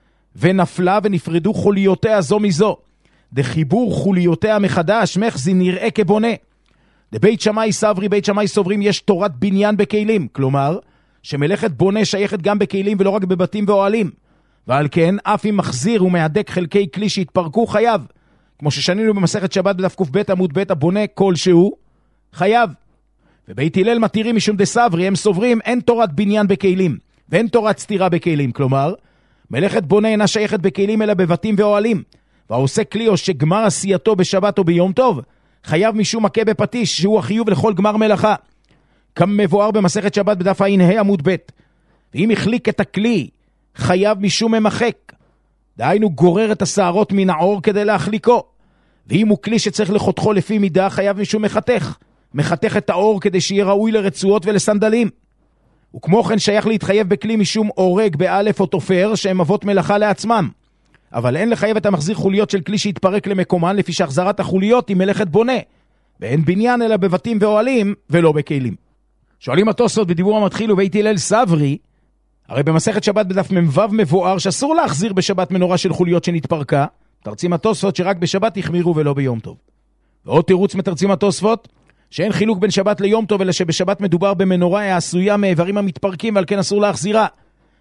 ונפלה ונפרדו חוליותיה זו מזו, דחיבור חוליותיה מחדש מחזי נראה כבונה. דבית שמאי סברי, בית שמאי סוברים יש תורת בניין בכלים, כלומר שמלאכת בונה שייכת גם בכלים ולא רק בבתים ואוהלים, ועל כן אף אם מחזיר ומהדק חלקי כלי שהתפרקו חייב, כמו ששנינו במסכת שבת בדף ק"ב עמוד ב', הבונה כלשהו חייב. ובית הלל מתירים משום דסברי, הם סוברים אין תורת בניין בכלים ואין תורת סתירה בכלים, כלומר מלאכת בונה אינה שייכת בכלים אלא בבתים ואוהלים, והעושה כלי או שגמר עשייתו בשבת או ביום טוב חייב משום מכה בפטיש שהוא החיוב לכל גמר מלאכה, כמבואר במסכת שבת בדף ע"ה עמוד ב'. ואם החליק את הכלי חייב משום ממחק, דהיינו גורר את השערות מן העור כדי להחליקו. ואם הוא כלי שצריך לחותכו לפי מידה חייב משום מחתך, מחתך את העור כדי שיהיה ראוי לרצועות ולסנדלים. וכמו כן שייך להתחייב בכלי משום אורג באלף או תופר שהם אבות מלאכה לעצמם, אבל אין לחייב את המחזיר חוליות של כלי שהתפרק למקומן, לפי שהחזרת החוליות היא מלאכת בונה, ואין בניין אלא בבתים ואוהלים ולא בכלים. שואלים התוספות בדיבור המתחיל ובית הלל סברי, הרי במסכת שבת בדף מ"ו מבואר שאסור להחזיר בשבת מנורה של חוליות שנתפרקה, תרצים התוספות שרק בשבת יחמירו ולא ביום טוב. ועוד תירוץ מתרצים התוספות שאין חילוק בין שבת ליום טוב, אלא שבשבת מדובר במנורה העשויה מאיברים המתפרקים ועל כן אסור להחזירה,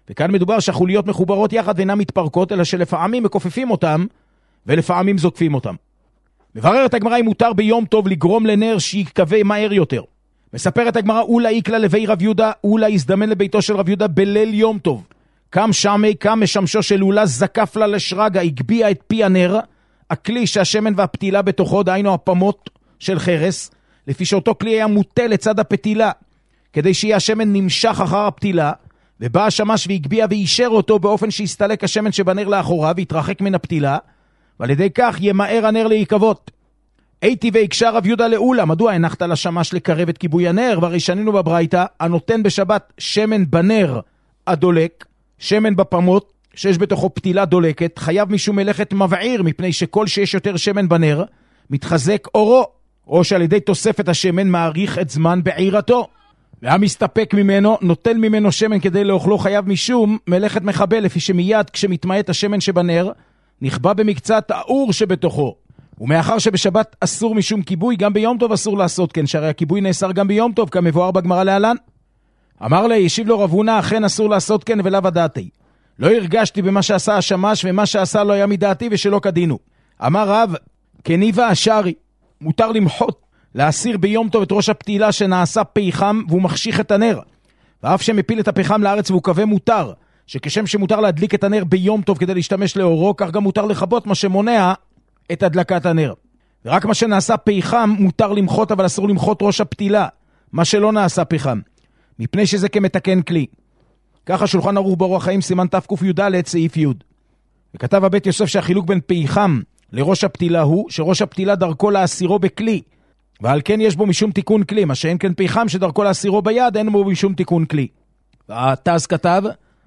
וכאן מדובר שהחוליות מחוברות יחד ואינן מתפרקות, אלא שלפעמים מקופפים אותם ולפעמים זוקפים אותם. מבררת הגמרא אם מותר ביום טוב לגרום לנר שיקווה מהר יותר. מספרת הגמרא, אולי איקלה לבי רב יהודה, אולי הזדמן לביתו של רב יהודה בליל יום טוב. קם שמי, קם משמשו של אולה, זקף לה לשרגה, הגביע את פי הנר, הכלי שהשמן והפתילה בתוכו, דהיינו הפמות של חרס, לפי שאותו כלי היה מוטה לצד הפתילה, כדי שיהיה השמן נמשך אחר הפתילה, ובא השמש והגביע ואישר אותו באופן שהסתלק השמן שבנר לאחורה והתרחק מן הפתילה, ועל ידי כך ימהר הנר להיקבות. הייתי והקשה רב יהודה לאולה, מדוע הנחת לשמש לקרב את כיבוי הנר? והרי שנינו בברייתא, הנותן בשבת שמן בנר הדולק, שמן בפמות, שיש בתוכו פתילה דולקת, חייב משום מלאכת מבעיר, מפני שכל שיש יותר שמן בנר, מתחזק אורו, או שעל ידי תוספת השמן מעריך את זמן בעירתו. והמסתפק ממנו, נוטל ממנו שמן כדי לאוכלו, חייב משום מלאכת מחבל, לפי שמיד כשמתמעט השמן שבנר, נכבה במקצת האור שבתוכו. ומאחר שבשבת אסור משום כיבוי, גם ביום טוב אסור לעשות כן, שהרי הכיבוי נאסר גם ביום טוב, כמבואר בגמרא להלן. אמר לי, ישיב לו רב הונא, אכן אסור לעשות כן ולאו הדעתי. לא הרגשתי במה שעשה השמש, ומה שעשה לא היה מדעתי ושלא כדינו. אמר רב, כניבה השארי, מותר למחות, להסיר ביום טוב את ראש הפתילה שנעשה פיחם, והוא מחשיך את הנר. ואף שמפיל את הפיחם לארץ והוא קווה מותר, שכשם שמותר להדליק את הנר ביום טוב כדי להשתמש לאורו, כך גם מותר לחבות מה שמונע את הדלקת הנר. ורק מה שנעשה פיחם מותר למחות, אבל אסור למחות ראש הפתילה, מה שלא נעשה פיחם, מפני שזה כמתקן כלי. ככה שולחן ערוך באורח חיים סימן תק"ד סעיף י'. וכתב הבית יוסף שהחילוק בין פיחם לראש הפתילה הוא שראש הפתילה דרכו להסירו בכלי, ועל כן יש בו משום תיקון כלי, מה שאין כן פיחם שדרכו להסירו ביד, אין בו משום תיקון כלי. והתז כתב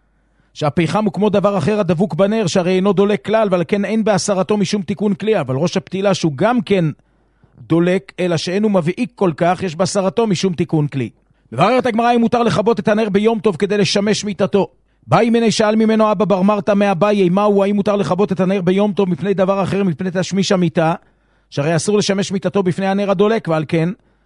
שהפיחם הוא כמו דבר אחר הדבוק בנר, שהרי אינו דולק כלל, ועל כן אין בהסרתו משום תיקון כלי, אבל ראש הפתילה שהוא גם כן דולק, אלא שאין הוא מבעיק כל כך, יש בהסרתו משום תיקון כלי. מבררת הגמרא אם מותר לכבות את הנר ביום טוב כדי לשמש מיתתו. באי מני שאל ממנו אבא בר מרתא מאביי, מהו, האם מותר לכבות את הנר ביום טוב מפני דבר אחר, מפני תשמיש המיתה, שהרי אסור לשמש מיתתו בפני הנר הדולק, ועל כן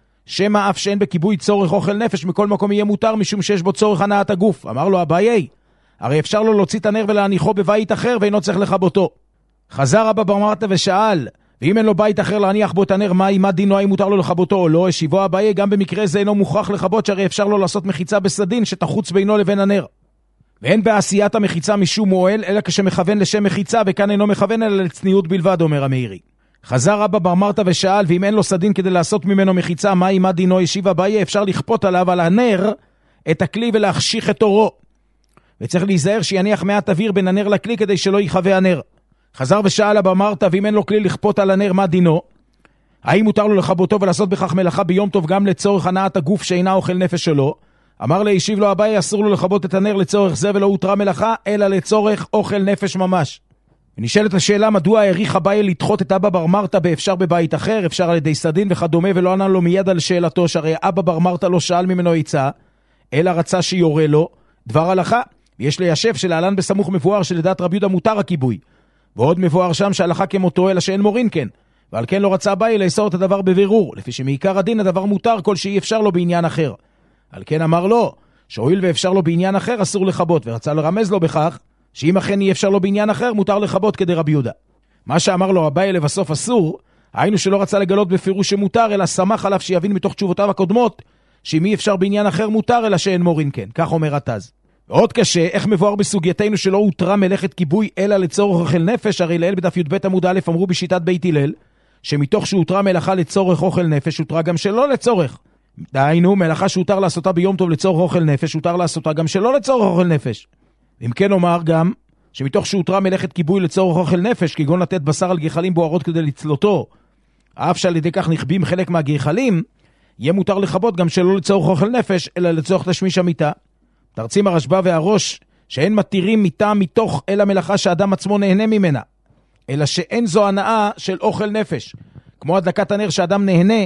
שמא אף שאין בכיבוי צורך אוכל נפש, מכל מקום יהיה מותר משום שיש בו צורך הנעת הגוף. אמר לו אביי, הרי אפשר לו להוציא את הנר ולהניחו בבית אחר ואינו צריך לכבותו. חזר אבא בר מרתא ושאל, ואם אין לו בית אחר להניח בו את הנר, מה, מה דינו, האם מותר לו לכבותו או לא? השיבו אביי, גם במקרה זה אינו מוכרח לכבות, שהרי אפשר לו לעשות מחיצה בסדין שתחוץ בינו לבין הנר. ואין בעשיית המחיצה משום מועל, אלא כשמכוון לשם מחיצה, וכאן אינו מכוון אלא לצניעות בלבד, אומר המאירי. חזר אבא בר מרתא ושאל, ואם אין לו סדין כדי לעשות ממנו מחיצה, מה, מה דינו? השיב אביי, אפשר לכפות עליו על הנר את הכלי ולהחשיך את אורו. וצריך להיזהר שיניח מעט אוויר בין הנר לכלי כדי שלא יחווה הנר. חזר ושאל אבא מרתא, ואם אין לו כלי לכפות על הנר, מה דינו? האם מותר לו לכבותו ולעשות בכך מלאכה ביום טוב גם לצורך הנעת הגוף שאינה אוכל נפש שלו? אמר לי, השיב לו אביי, אסור לו לכבות את הנר לצורך זה ולא הותרה מלאכה, אלא לצורך אוכל נפש ממש. ונשאלת השאלה, מדוע העריך אביי לדחות את אבא בר מרתא באפשר בבית אחר, אפשר על ידי סדין וכדומה, ולא ענה לו מיד על שאלתו, שהרי אבא בר מרתא לא שאל ממנו עצה, אלא רצה שיורה לו דבר הלכה. ויש ליישב שלהלן בסמוך מבואר שלדעת רבי יהודה מותר הכיבוי, ועוד מבואר שם שהלכה כמותו אלא שאין מורין כן, ועל כן לא רצה אביי לאסור את הדבר בבירור, לפי שמעיקר הדין הדבר מותר כל שאי אפשר לו בעניין אחר. על כן אמר לו, שהואיל ואפשר לו בעניין אחר אסור לכבות, ורצה לרמז לו בכך שאם אכן אי אפשר לו בעניין אחר מותר לכבות כדי רבי יהודה. מה שאמר לו אביי לבסוף אסור, היינו שלא רצה לגלות בפירוש שמותר, אלא שמח עליו שיבין מתוך תשובותיו הקודמות שאם אי אפשר בעניין אחר מותר אלא שאין מורין כן. כך אומר התז. ועוד קשה, איך מבואר בסוגייתנו שלא הותרה מלאכת כיבוי אלא לצורך אוכל נפש, הרי לאל בדף י"ב עמוד א' אמרו בשיטת בית הלל, שמתוך שהותרה מלאכה לצורך אוכל נפש, הותרה גם שלא לצורך. דהיינו, מלאכה שהותר לעשותה ביום טוב לצורך אוכל נפש, הותר לעשותה גם שלא לצורך אוכל נפש. אם כן אומר גם, שמתוך שהותרה מלאכת כיבוי לצורך אוכל נפש, כגון לתת בשר על גחלים בוערות כדי לצלותו, אף שעל ידי כך נכבים חלק מהגחלים, יהיה מותר לכבות גם שלא לצורך אוכל נפש, אלא לצורך תשמיש המיטה. תרצים הרשב"א והראש שאין מתירים מיתה מתוך אלא מלאכה שאדם עצמו נהנה ממנה, אלא שאין זו הנאה של אוכל נפש, כמו הדלקת הנר שאדם נהנה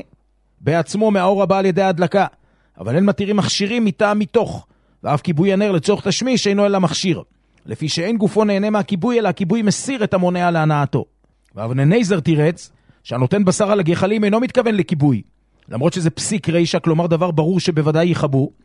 בעצמו מהאור הבא על ידי ההדלקה, אבל אין מתירים מכשירים מיתה מתוך, ואף כיבוי הנר לצורך תשמיש אינו אלא מכשיר, לפי שאין גופו נהנה מהכיבוי אלא הכיבוי מסיר את המונע להנאתו. ואבני נייזר תירץ שהנותן בשר על הגחלים אינו מתכוון לכיבוי, למרות שזה פסיק רישה, כלומר דבר ברור שבוודאי יחבו,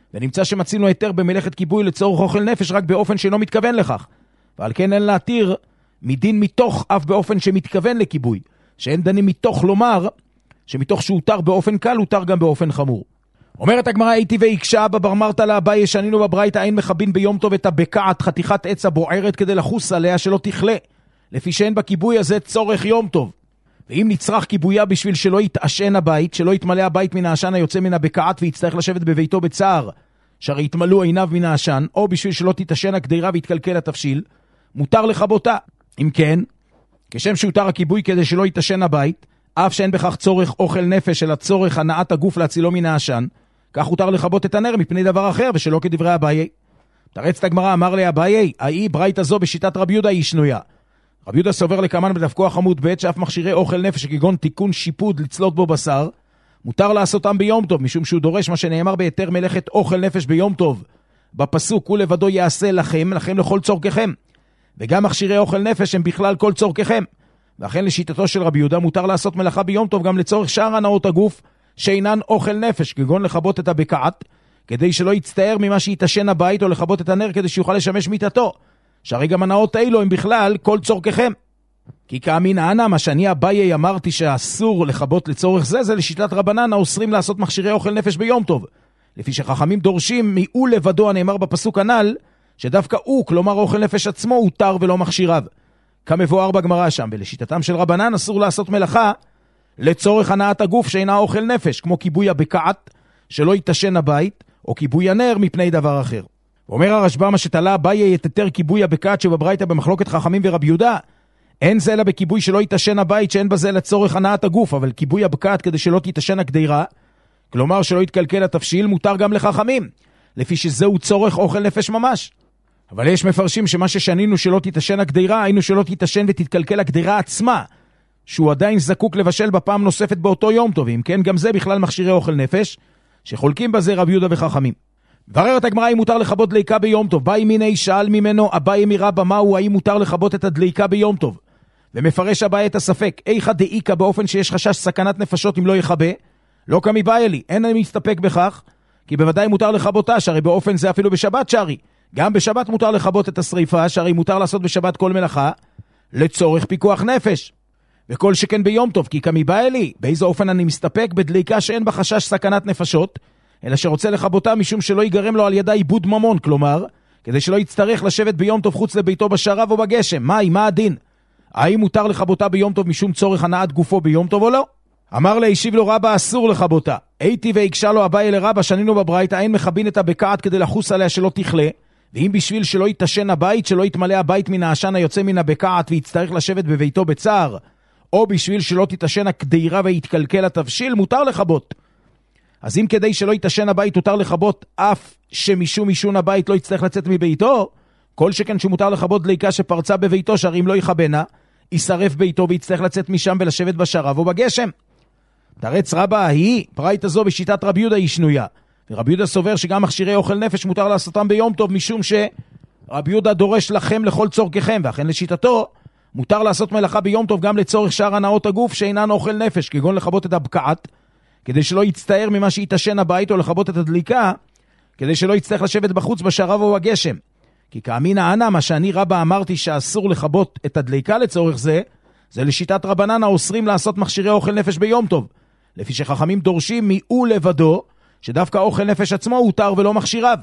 ונמצא שמצינו היתר במלאכת כיבוי לצורך אוכל נפש רק באופן שאינו מתכוון לכך, ועל כן אין להתיר מדין מתוך אף באופן שמתכוון לכיבוי, שאין דנים מתוך לומר שמתוך שהותר באופן קל הותר גם באופן חמור. אומרת הגמרא, הייתי ויקשה בבר מרתא לאביי שנינו בברייתא אין מכבין ביום טוב את הבקעת חתיכת עץ הבוערת כדי לחוס עליה שלא תכלה, לפי שאין בכיבוי הזה צורך יום טוב. ואם נצרך כיבויה בשביל שלא יתעשן הבית, שלא יתמלא הבית מן העשן היוצא מן הבקעת ויצטרך לשבת בביתו בצער, שהרי יתמלאו עיניו מן העשן, או בשביל שלא תתעשן הקדירה ויתקלקל התבשיל, מותר לכבותה. אם כן, כשם שהותר הכיבוי כדי שלא יתעשן הבית, אף שאין בכך צורך אוכל נפש, אלא צורך הנעת הגוף להצילו מן העשן, כך הותר לכבות את הנר מפני דבר אחר, ושלא כדברי אביי. תרץ את הגמרא, אמר לי אביי, האי ברייתא זו בשיטת רבי יהודה היא שנויה. רבי יהודה סובר לקמן בדף כוח עמוד ב' שאף מכשירי אוכל נפש כגון תיקון שיפוד לצלות בו בשר, מותר לעשותם ביום טוב, משום שהוא דורש מה שנאמר ביתר מלאכת אוכל נפש ביום טוב. בפסוק, הוא לבדו יעשה לכם, לכם לכל צורככם. וגם מכשירי אוכל נפש הם בכלל כל צורככם. ואכן לשיטתו של רבי יהודה מותר לעשות מלאכה ביום טוב גם לצורך שאר הנאות הגוף שאינן אוכל נפש, כגון לכבות את הבקעת, כדי שלא יצטער ממה שיתעשן הבית, או לכבות את הנר כדי שיוכל לשמש מיטתו. שהרי גם הנאות האלו הם בכלל כל צורככם. כי כאמין אנא, מה שאני אביי אמרתי שאסור לכבות לצורך זה, זה לשיטת רבנן האוסרים לעשות מכשירי אוכל נפש ביום טוב. לפי שחכמים דורשים מיהו לבדו הנאמר בפסוק הנ"ל, שדווקא הוא, כלומר אוכל נפש עצמו, הותר ולא מכשיריו. כמבואר בגמרא שם, ולשיטתם של רבנן אסור לעשות מלאכה לצורך הנעת הגוף שאינה אוכל נפש, כמו כיבוי הבקעת, שלא יתעשן הבית, או כיבוי הנר מפני דבר אחר. אומר הרשב"ם, מה שתלה אביי את היתר כיבוי הבקעת שבברייתא במחלוקת חכמים ורבי יהודה, אין זה אלא בכיבוי שלא יתעשן הבית, שאין בזה לצורך הנעת הגוף, אבל כיבוי הבקעת כדי שלא תתעשן הקדירה, כלומר שלא יתקלקל התבשיל, מותר גם לחכמים, לפי שזהו צורך אוכל נפש ממש. אבל יש מפרשים שמה ששנינו שלא תתעשן הקדירה, היינו שלא תתעשן ותתקלקל הקדירה עצמה, שהוא עדיין זקוק לבשל בפעם נוספת באותו יום טוב, אם כן גם זה בכלל מכשירי אוכל נפש, שחולקים בזה רבי יהודה וחכמים. בררת הגמרא, אם מותר לכבות דליקה ביום טוב, באי מיני שאל ממנו אביי מרבא מהו, האם מותר לכבות את הדליקה ביום טוב, ומפרש אביי את הספק, איכא דאיכא באופן שיש חשש סכנת נפשות אם לא יכבה, לא כמי באי לי, אין אני מסתפק בכך, כי בוודאי מותר לכבותה, שהרי באופן זה אפילו בשבת שרי, גם בשבת מותר לכבות את השריפה, שהרי מותר לעשות בשבת כל מלאכה, לצורך פיקוח נפש, וכל שכן ביום טוב, כי כמי באי לי, באיזה אופן אני מסתפק בדליקה שאין בה חשש סכנת נפשות, אלא שרוצה לכבותה משום שלא ייגרם לו על ידה איבוד ממון, כלומר, כדי שלא יצטרך לשבת ביום טוב חוץ לביתו בשרב או בגשם. מהי, מה הדין? האם מותר לכבותה ביום טוב משום צורך הנעת גופו ביום טוב או לא? אמר לה, השיב לו רבא, אסור לכבותה. הייתי ויקשה לו אביי לרבא, שנינו בברייתא, אין מכבין את הבקעת כדי לחוס עליה שלא תכלה, ואם בשביל שלא יתעשן הבית, שלא יתמלא הבית מן העשן היוצא מן הבקעת ויצטרך לשבת בביתו בצער, או בשביל שלא תתעשן הקדירה ויתקלקל התבשיל, מותר לכבות. אז אם כדי שלא יתעשן הבית הותר לכבות, אף שמשום משון הבית לא יצטרך לצאת מביתו, כל שכן שמותר לכבות דליקה שפרצה בביתו, שהרי אם לא יכבנה, ישרף ביתו ויצטרך לצאת משם ולשבת בשרב או בגשם. תרץ רבא, היא, ברייתא זו בשיטת רבי יהודה היא שנויה. ורבי יהודה סובר שגם מכשירי אוכל נפש מותר לעשותם ביום טוב, משום שרבי יהודה דורש לכם לכל צורככם, ואכן לשיטתו מותר לעשות מלאכה ביום טוב גם לצורך שאר הנאות הגוף שאינן אוכל נפש, כגון לכבות את הבקעת, כדי שלא יצטער ממה שיתעשן הבית, או לכבות את הדליקה, כדי שלא יצטרך לשבת בחוץ בשרב או בגשם. כי כאמינא אנא, מה שאני רבא אמרתי שאסור לכבות את הדליקה לצורך זה, זה לשיטת רבנן האוסרים לעשות מכשירי אוכל נפש ביום טוב, לפי שחכמים דורשים מיהו לבדו, שדווקא אוכל נפש עצמו הותר ולא מכשיריו.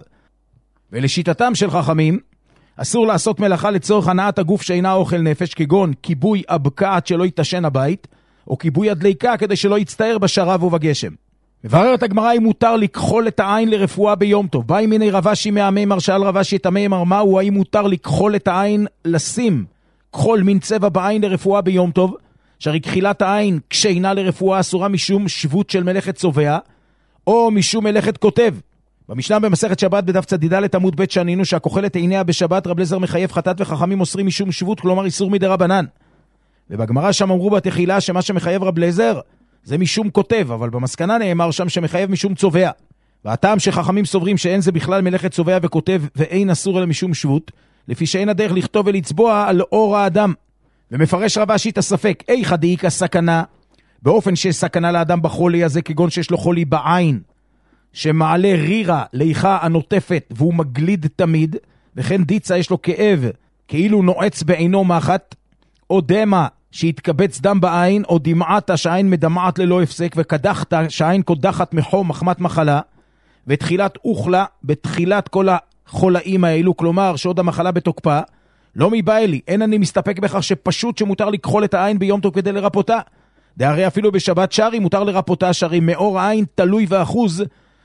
ולשיטתם של חכמים, אסור לעשות מלאכה לצורך הנעת הגוף שאינה אוכל נפש, כגון כיבוי הבקעת שלא יתעשן הבית, או כיבוי הדליקה כדי שלא יצטער בשרב ובגשם. מבררת הגמרא, אם מותר לכחול את העין לרפואה ביום טוב. באי מיני רבשי מהמימר, שאל רבשי את המימר מהו, האם מותר לכחול את העין, לשים כחול מן צבע בעין לרפואה ביום טוב, שהרי כחילת העין כשאינה לרפואה אסורה משום שבות של מלאכת צובע, או משום מלאכת כותב. במשנה במסכת שבת בדף צדידלת עמוד בית שנינו שהכוחל את עיניה בשבת רב לזר מחייב חטאת, וחכמים אוסרים משום שבות, כלומר איסור מדרבנן. ובגמרא שם אמרו בתחילה שמה שמחייב רב לזר זה משום כותב, אבל במסקנה נאמר שם שמחייב משום צובע. והטעם שחכמים סוברים שאין זה בכלל מלאכת צובע וכותב ואין אסור אלא משום שבות, לפי שאין הדרך לכתוב ולצבוע על אור האדם. ומפרש רבשי את הספק, איכא דאיכא סכנה, באופן שיש סכנה לאדם בחולי הזה, כגון שיש לו חולי בעין, שמעלה רירה ליחה הנוטפת והוא מגליד תמיד, וכן דיצה יש לו כאב כאילו נועץ בעינו מחט, או דמה שהתקבץ דם בעין, או דמעתה שהעין מדמעת ללא הפסק, וקדחת שהעין קודחת מחום מחמת מחלה, ותחילת אוכלה בתחילת כל החולאים האלו, כלומר שעוד המחלה בתוקפה, לא מבא לי, אין אני מסתפק בכך שפשוט שמותר לקחול את העין ביום טוב כדי לרפותה. דהרי אפילו בשבת שרי מותר לרפותה, שרי מאור העין תלוי ואחוז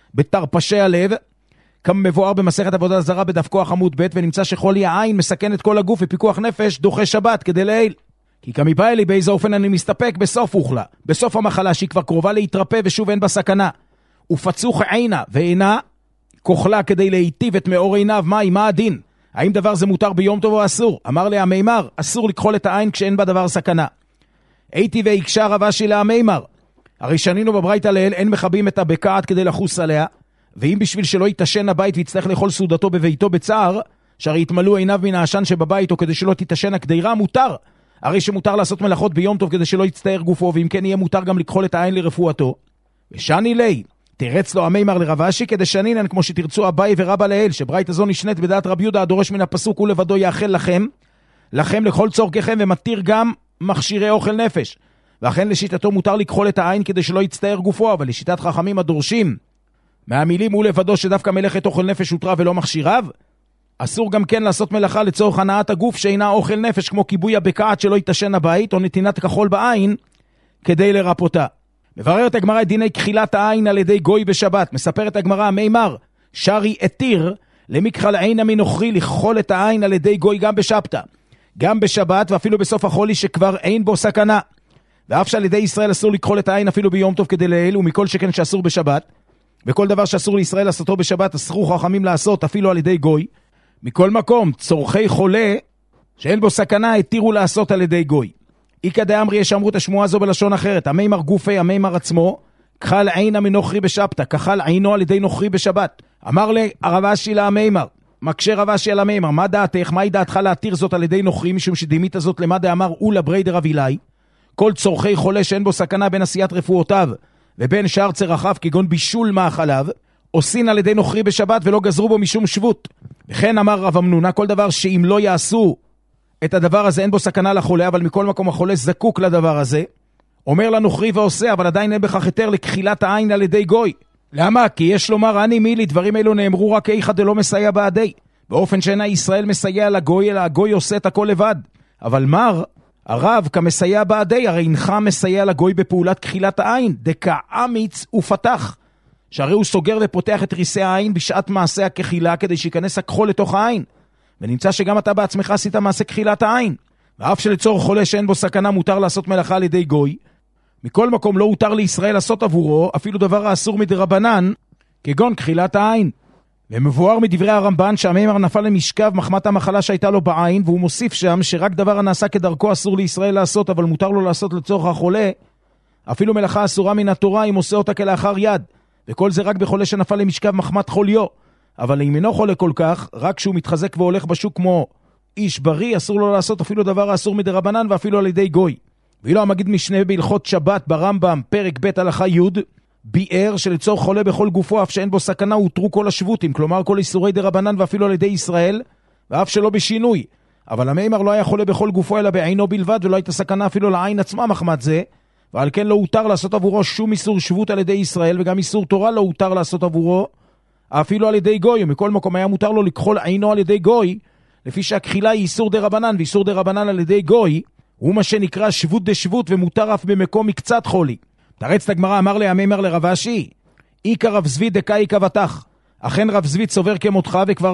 בתרפשי הלב, כמבואר במסכת עבודה זרה בדף כוח עמוד ב', ונמצא שחולי העין מסכן את כל הגוף ופיקוח נפש דוחה שבת כדי לעיל. כי כמבא לי באיזה אופן אני מסתפק בסוף אוכלה, בסוף המחלה שהיא כבר קרובה להתרפא ושוב אין בה סכנה. ופצוך עינה ועינה כוחלה כדי להיטיב את מאור עיניו, מהי, מה הדין? האם דבר זה מותר ביום טוב או אסור? אמר לה המימר, אסור לקחול את העין כשאין בה דבר סכנה. הייתי והקשה רבה שלה המימר, הרי שנינו בברית הליל אין מחבים את הבקעת כדי לחוס עליה, ואם בשביל שלא יתשן הבית ויצטרך לאכול סעודתו בביתו בצער, שהרי יתמלאו עיניו מן העשן שבבית או כדי שלא תתשן הקדירה, מותר. הרי שמותר לעשות מלאכות ביום טוב כדי שלא יצטער גופו, ואם כן יהיה מותר גם לקחול את העין לרפואתו. ושני לי, תרץ לו המימר לרב אשי כדי שנינן כמו שתרצו אביי ורבא לאל, שברית הזו נשנית בדעת רב יהודה הדורש מן הפסוק ולבדו יאכל לכם, לכם לכל צורככם, ומתיר גם מכשירי אוכל נפש. ואכן לשיטתו מותר לקחול את העין כדי שלא יצטער גופו, אבל לשיטת חכמים הדורשים מהמילים ולבדו שדווקא מלאכת אוכל נפש הותרה ולא מכשיריו, אסור גם כן לעשות מלאכה לצורך הנעת הגוף שאינה אוכל נפש, כמו כיבוי הבקעת שלא יתשן הבית, או נתינת כחול בעין כדי לרפותה. מבררת הגמרא את דיני כחילת העין על ידי גוי בשבת. מספרת הגמרא המימר, שרי התיר למקחל עין המנוכרי לכחול את העין על ידי גוי גם בשבתא, גם בשבת ואפילו בסוף החולי שכבר אין בו סכנה. ואף שעל ידי ישראל אסור לכחול את העין אפילו ביום טוב כדי לעיל, ומכל שכן שאסור בשבת, וכל דבר שאסור לישראל לעשותו בשבת אסרו חכמים לעשות אפילו על ידי גוי. מכל מקום, צורכי חולה שאין בו סכנה התירו לעשות על ידי גוי. איקא דאמרי יש אמרו את השמועה זו בלשון אחרת, המימר גופי המימר עצמו כחל עינה מנוכרי בשבתא, כחל עינו על ידי נוכרי בשבת. אמר לי הרב אשי להמימר, מקשה רב אשי על המימר, מה דעתך, מהי דעתך להתיר זאת על ידי נוכרי, משום שדימית הזאת למה דאמר אולה בריידר אבילי, כל צורכי חולה שאין בו סכנה בין עשיית רפואותיו ובין שאר צרכיו כגון בישול מאכליו, עושין על ידי נוכרי בשבת ולא גזרו בו משום שבות. וכן אמר רב אמנונה, כל דבר שאם לא יעשו את הדבר הזה אין בו סכנה לחולה, אבל מכל מקום החולה זקוק לדבר הזה, אומר לנוכרי ועושה, אבל עדיין אין בכך היתר לכחילת העין על ידי גוי. למה? כי יש לומר אני מילי, דברים אלו נאמרו רק איכא דלא מסייע בעדי, באופן שאינה ישראל מסייע לגוי, אלא הגוי עושה את הכל לבד. אבל מר הרב כמסייע בעדי, הרי אינך מסייע לגוי בפעולת כחילת העין, דקה אמיץ ופתח, שהרי הוא סוגר ופותח את ריסי העין בשעת מעשה הכחילה כדי שיכנס הכחול לתוך העין, ונמצא שגם אתה בעצמך עשית מעשה כחילת העין. ואף שלצורך חולה שאין בו סכנה מותר לעשות מלאכה על ידי גוי, מכל מקום לא הותר לישראל לעשות עבורו אפילו דבר האסור מדרבנן כגון כחילת העין. ומבואר מדברי הרמב"ן שהמימר נפל למשכב מחמת המחלה שהייתה לו בעין, והוא מוסיף שם שרק דבר הנעשה כדרכו אסור לישראל לעשות, אבל מותר לו לעשות לצורך החולה אפילו מלאכה אסורה מן התורה אם עושה אותה כלאחר יד, וכל זה רק בחולה שנפל למשכב מחמת חוליו. אבל אם אינו חולה כל כך, רק כשהוא מתחזק והולך בשוק כמו איש בריא, אסור לו לעשות אפילו דבר האסור מדרבנן ואפילו על ידי גוי. ואילו המגיד משנה בהלכות שבת ברמב"ם פרק ב' הלכה י' ביאר שלצורך חולה בכל גופו אף שאין בו סכנה הותרו כל השבותים, כלומר כל איסורי דרבנן ואפילו על ידי ישראל, ואף שלא בשינוי. אבל המימר לא היה חולה בכל גופו אלא בעינו בלבד, ולא הייתה סכנה אפילו לעין עצמה מחמת זה, ועל כן לא הותר לעשות עבורו שום איסור שבות על ידי ישראל, וגם איסור תורה לא הותר לעשות עבורו אפילו על ידי גוי. ומכל מקום היה מותר לו לכחול עינו על ידי גוי, לפי שהכחילה היא איסור דרבנן, ואיסור דרבנן על ידי גוי הוא מה שנקרא שבות דשבות, ומותר אף במקום מקצת חולי. תרץ את הגמרא, אמר לי המימר לרב אשי, איקא רב זבי דקאי כבתך, אכן רב זבי צובר כמותך, וכבר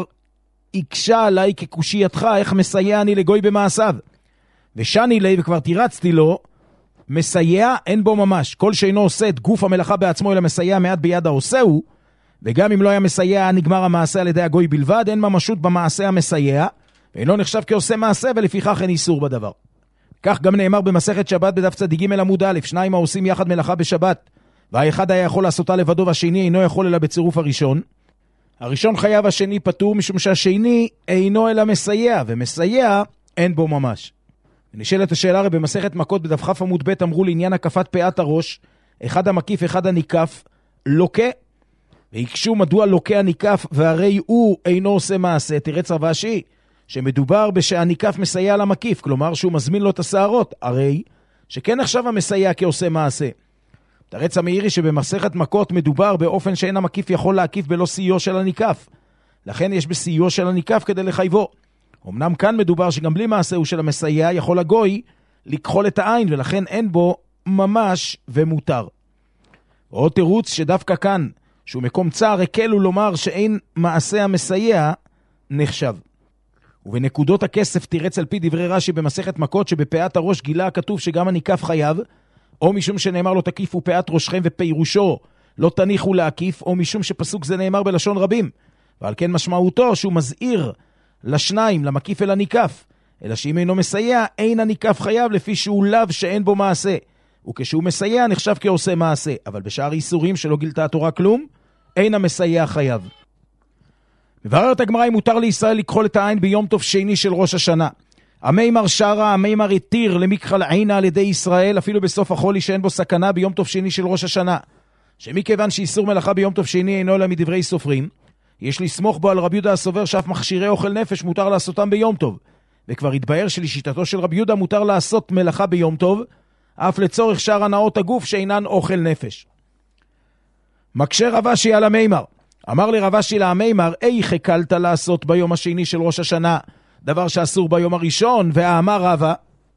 הקשה עליי כקושייתך, איך מסייע אני לגוי במעשיו. ושני לי, וכבר תירצתי לו, מסייע אין בו ממש, כל שאינו עושה את גוף המלאכה בעצמו, אלא מסייע מעט ביד העושהו, וגם אם לא היה מסייע נגמר המעשה על ידי הגוי בלבד, אין ממשות במעשה המסייע, ואינו נחשב כעושה מעשה, ולפיכך אין איסור בדבר. כך גם נאמר במסכת שבת בדף צדיק ג' עמוד א', שניים העושים יחד מלאכה בשבת, והאחד היה יכול לעשותה לבדו והשני אינו יכול אלא בצירוף הראשון. הראשון חייב, השני פטור, משום שהשני אינו אלא מסייע, ומסייע אין בו ממש. נשאלת השאלה, הרי במסכת מכות בדף כ' עמוד ב' אמרו לעניין הקפת פאת הראש, אחד המקיף אחד הניקף לוקה, ויקשו מדוע לוקה הניקף והרי הוא אינו עושה מעשה. תירץ רבשי שמדובר בשהניקף מסייע למקיף, כלומר שהוא מזמין לו את השערות, הרי שכן עכשיו המסייע כעושה מעשה. תרץ המאירי שבמסכת מכות מדובר באופן שאין המקיף יכול להקיף בלא סיוע של הניקף, לכן יש בסיוע של הניקף כדי לחייבו. אמנם כאן מדובר שגם בלי מעשהו של המסייע יכול הגוי לקחול את העין, ולכן אין בו ממש ומותר. עוד תירוץ שדווקא כאן, שהוא מקום צער, הקלו לומר שאין מעשה המסייע נחשב. ובנקודות הכסף תירץ על פי דברי רש"י במסכת מכות שבפאת הראש גילה הכתוב שגם הניקף חייב, או משום שנאמר לו תקיפו פאת ראשכם ופירושו לא תניחו להקיף, או משום שפסוק זה נאמר בלשון רבים, ועל כן משמעותו שהוא מזהיר לשניים, למקיף אל הניקף, אלא שאם אינו מסייע, אין הניקף חייב לפי שהוא לאו שאין בו מעשה, וכשהוא מסייע נחשב כעושה מעשה, אבל בשאר איסורים שלא גילתה התורה כלום, אין המסייע חייב. מבררת הגמרא אם מותר לישראל לקחול את העין ביום טוב שני של ראש השנה. המימר שרה, המימר התיר למקחל עינה על ידי ישראל, אפילו בסוף החולי שאין בו סכנה ביום טוב שני של ראש השנה. שמכיוון שאיסור מלאכה ביום טוב שני אינו אלא מדברי סופרים, יש לסמוך בו על רבי יהודה הסובר שאף מכשירי אוכל נפש מותר לעשותם ביום טוב. וכבר התבהר שלשיטתו של רבי יהודה מותר לעשות מלאכה ביום טוב, אף לצורך שאר הנאות הגוף שאינן אוכל נפש. מקשה רבשי על המימר. אמר לי רבשי להמימר, איך הקלת לעשות ביום השני של ראש השנה, דבר שאסור ביום הראשון, והאמר רבא,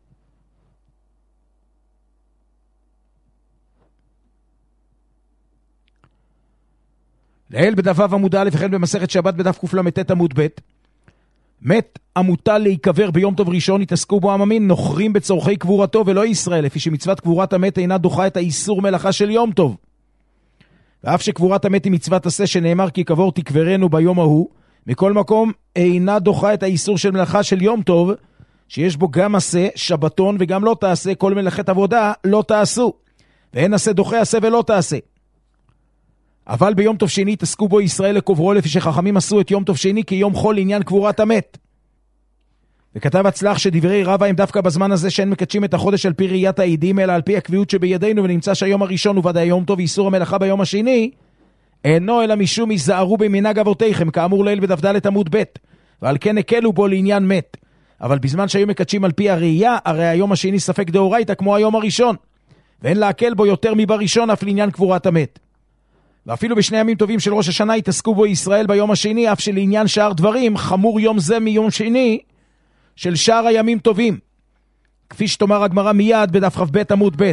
לעיל בדף עמוד א' וכן במסכת שבת בדף קל"ט עמוד ב', מת המוטל להיקבר ביום טוב ראשון, התעסקו בו הממין, נוחרים בצורכי קבורתו ולא ישראל, לפי שמצוות קבורת המת אינה דוחה את האיסור מלאכה של יום טוב. ואף שקבורת המת היא מצוות עשה שנאמר כי קבור תקברנו ביום ההוא, מכל מקום אינה דוחה את האיסור של מלאכה של יום טוב, שיש בו גם עשה, שבתון וגם לא תעשה, כל מלאכת עבודה לא תעשו, ואין עשה דוחה עשה ולא תעשה. אבל ביום טוב שני תעסקו בו ישראל לקוברו, לפי שחכמים עשו את יום טוב שני כיום חול לעניין קבורת המת. וכתב הצלח שדברי רבא הם דווקא בזמן הזה שאין מקדשים את החודש על פי ראיית העידים, אלא על פי הקביעות שבידינו, ונמצא שהיום הראשון הוא ודאי יום טוב, איסור המלאכה ביום השני אינו אלא משום יזהרו במנהג אבותיכם, כאמור לעיל בדף ד' עמוד ב', ועל כן הקלו בו לעניין מת. אבל בזמן שהיו מקדשים על פי הראייה, הרי היום השני ספק דאורייתא כמו היום הראשון, ואין להקל בו יותר מבראשון אף לעניין קבורת המת. ואפילו בשני ימים טובים של ראש השנה התעסקו בו ישראל ביום השני, אף שלעניין שאר דברים חמור יום זה מיום שני של שאר הימים טובים, כפי שתאמר הגמרא מיד בדף כ"ב עמוד ב'.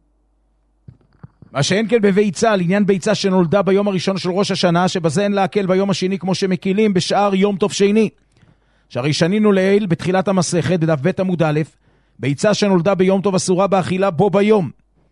מה שאין כן בביצה, לעניין ביצה שנולדה ביום הראשון של ראש השנה, שבזה אין להקל ביום השני כמו שמקילים בשאר יום טוב שני. שהרי שנינו לעיל בתחילת המסכת בדף ב' עמוד א', ביצה שנולדה ביום טוב אסורה באכילה בו ביום.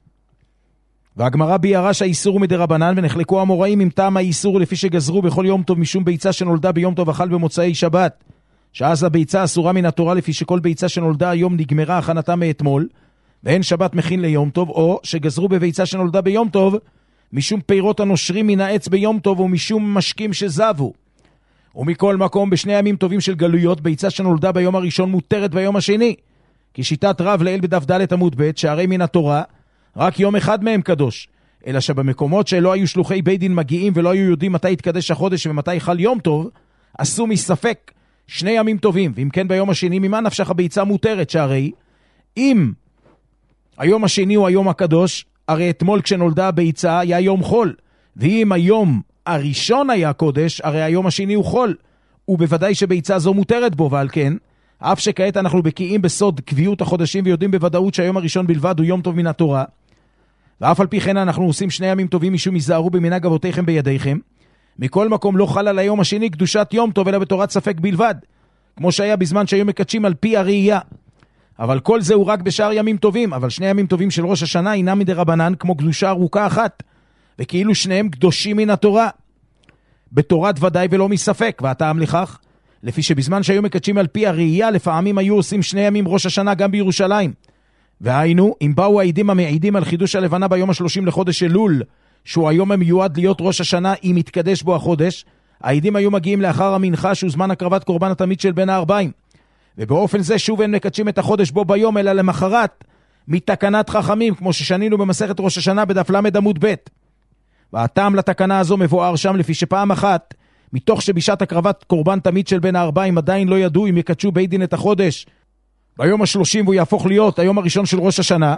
והגמרא ביארה שהאיסור הוא מדרבנן, ונחלקו המוראים עם טעם האיסור לפי שגזרו בכל יום טוב משום ביצה שנולדה ביום טוב אכל במוצאי שבת, שאז הביצה אסורה מן התורה, לפי שכל ביצה שנולדה היום נגמרה הכנתה מאתמול, ואין שבת מכין ליום טוב, או שגזרו בביצה שנולדה ביום טוב משום פירות הנושרים מן העץ ביום טוב ומשום משקים שזבו. ומכל מקום בשני ימים טובים של גלויות ביצה שנולדה ביום הראשון מותרת ביום השני, כי שיטת רב לעיל בדף ד' עמוד ב', שהרי מן התורה רק יום אחד מהם קדוש, אלא שבמקומות שלא היו שלוחי בית דין מגיעים ולא היו יודעים מתי יתקדש החודש ומתי חל יום טוב, עשו מספק שני ימים טובים. ואם כן ביום השני ממה נפשך הביצה מותרת, שהרי אם היום השני הוא היום הקדוש, הרי אתמול כשנולדה הביצה היה יום חול, ואם היום הראשון היה קודש, הרי היום השני הוא חול, ובוודאי שביצה זו מותרת בו. ועל כן אף שכעת אנחנו בקיאים בסוד קביעות החודשים ויודעים בוודאות שהיום הראשון בלבד הוא יום טוב מן התורה, ואף על פי כן אנחנו עושים שני ימים טובים משום יזהרו במנהג אבותיכם בידיכם, מכל מקום לא חל על היום השני קדושת יום טוב אלא בתורת ספק בלבד, כמו שהיה בזמן שהיו מקדשים על פי הראייה. אבל כל זה הוא רק בשאר ימים טובים, אבל שני ימים טובים של ראש השנה אינם מדרבנן כמו קדושה ארוכה אחת, וכאילו שניהם קדושים מן התורה, בתורת ודאי ולא מספק. והטעם לכך, לפי שבזמן שהיו מקדשים על פי הראייה, לפעמים היו עושים שני ימים ראש השנה גם בירושלים. והיינו, אם באו העידים המעידים על חידוש הלבנה ביום השלושים לחודש אלול, שהוא היום המיועד להיות ראש השנה אם יתקדש בו החודש, העידים היו מגיעים לאחר המנחה שהוא זמן הקרבת קורבן התמיד של בין הארבעים. ובאופן זה שוב אין מקדשים את החודש בו ביום, אלא למחרת מתקנת חכמים, כמו ששנינו במסכת ראש השנה בדף למד עמוד ב'. והטעם לתקנה הזו מבואר שם לפי שפעם אחת, מתוך שבשעת הקרבת קורבן תמיד של בין הארבעים עדיין לא ידעו אם יקדשו בית דין את החודש ביום השלושים והוא יהפוך להיות היום הראשון של ראש השנה,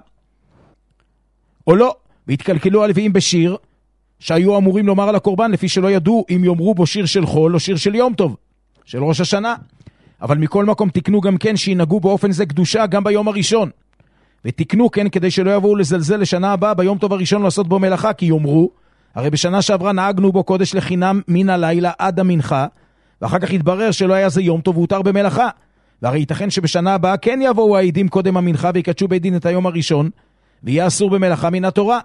או לא, והתקלקלו הלוויים בשיר שהיו אמורים לומר על הקורבן לפי שלא ידעו אם יאמרו בו שיר של חול או שיר של יום טוב, של ראש השנה. אבל מכל מקום תקנו גם כן שינהגו באופן זה קדושה גם ביום הראשון. ותקנו כן כדי שלא יבואו לזלזל לשנה הבאה ביום טוב הראשון לעשות בו מלאכה, כי יאמרו, הרי בשנה שעברה נהגנו בו קודש לחינם מן הלילה עד המנחה, ואחר כך התברר שלא היה זה יום טוב והותר במלאכה. והרי ייתכן שבשנה הבאה כן יבואו העדים קודם המנחה ויקדשו בית דין את היום הראשון, ויהיה אסור במלאכה מן התורה.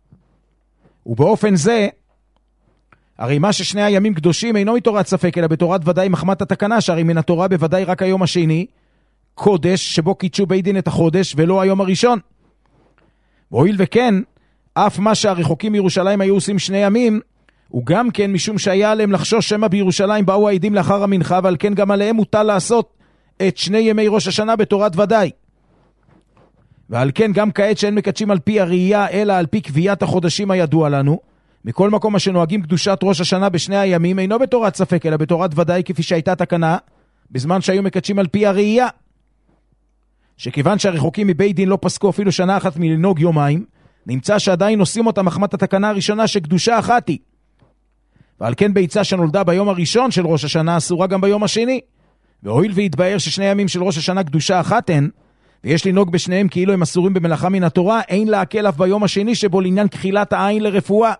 ובאופן זה, הרי מה ששני הימים קדושים אינו מתורת ספק, אלא בתורת ודאי מחמת התקנה, שהרי מן התורה בוודאי רק היום השני, קודש שבו קידשו בית דין את החודש, ולא היום הראשון. והואיל וכן, אף מה שהרחוקים מירושלים היו עושים שני ימים, הוא גם כן משום שהיה עליהם לחשוש שמא בירושלים באו העדים לאחר המנחה, ועל כן גם עליהם מוטל לעשות את שני ימי ראש השנה בתורת ודאי. ועל כן גם כעת שאין מקדשים על פי הראייה, אלא על פי קביעת החודשים הידוע לנו, מכל מקום מה שנוהגים קדושת ראש השנה בשני הימים אינו בתורת ספק, אלא בתורת ודאי כפי שהייתה תקנה, בזמן שהיו מקדשים על פי הראייה. שכיוון שהרחוקים מבית דין לא פסקו אפילו שנה אחת מלנהוג יומיים, נמצא שעדיין עושים אותה מחמת התקנה הראשונה שקדושה אחת היא. ועל כן ביצה שנולדה ביום הראשון של ראש השנה אסורה גם ביום השני. והואיל והתבאר ששני ימים של ראש השנה קדושה אחת הן, ויש לנהוג בשניהם כאילו הם אסורים במלאכה מן התורה, אין להקל אף ביום השני שבו לעניין כחילת העין לרפואה.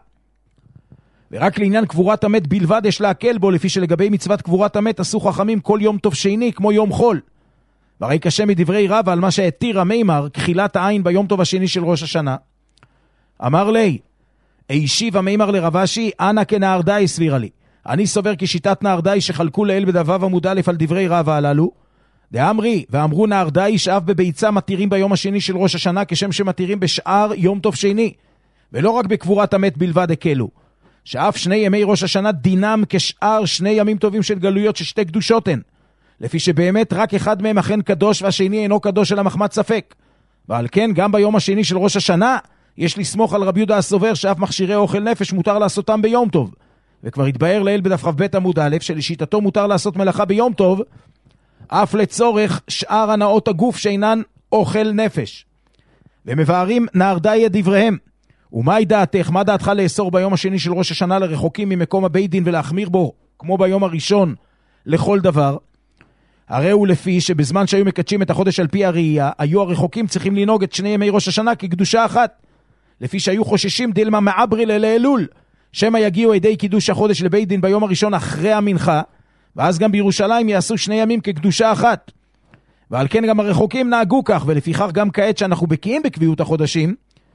ורק לעניין קבורת המת בלבד יש להקל בו, לפי שלגבי מצוות קבורת המת עשו חכמים כל יום טוב שני כמו יום חול. והרי קשה מדברי רב על מה שהתיר המימר כחילת העין ביום טוב השני של ראש השנה. אמר לי, הישיב המימר לרבשי, אנא כנהרדאי סבירה לי. אני סובר כי שיטת נהרדאי שחלקו לאל בדבב עמוד א' על דברי רב הללו, דאמרי, ואמרו נהרדאי שאף בביצה מתירים ביום השני של ראש השנה כשם שמתירים בשאר יום טוב שני, ולא רק בקבורת המת בלבד הקלו, שאף שני ימי ראש השנה דינם כשאר שני ימים טובים של גלויות ששתי קדושות הן, לפי שבאמת רק אחד מהם אכן קדוש והשני אינו קדוש אלא מחמת ספק. ועל כן גם ביום השני של ראש השנה יש לסמוך על רבי יהודה הסובר שאף מכשירי אוכל נפש מותר לעשותם ביום טוב, וכבר התבאר לאל בדף כ"ב עמוד א' שלשיטתו מותר לעשות מלאכה ביום טוב אף לצורך שאר הנאות הגוף שאינן אוכל נפש. ומבארים נהרדאי את דבריהם. ומהי דעתך, מה דעתך לאסור ביום השני של ראש השנה לרחוקים ממקום הבית דין ולהחמיר בו כמו ביום הראשון לכל דבר? הרי הוא לפי שבזמן שהיו מקדשים את החודש על פי הראייה, היו הרחוקים צריכים לנהוג את שני ימי ראש השנה כקדושה אחת, לפי שהיו חוששים דילמה מעבריל אל אלול, שמא יגיעו ידי קידוש החודש לבית דין ביום הראשון אחרי המנחה, ואז גם בירושלים יעשו שני ימים כקדושה אחת. ועל כן גם הרחוקים נהגו כך, ולפיכך גם כעת שאנחנו בקיאים בקביעות החודשים,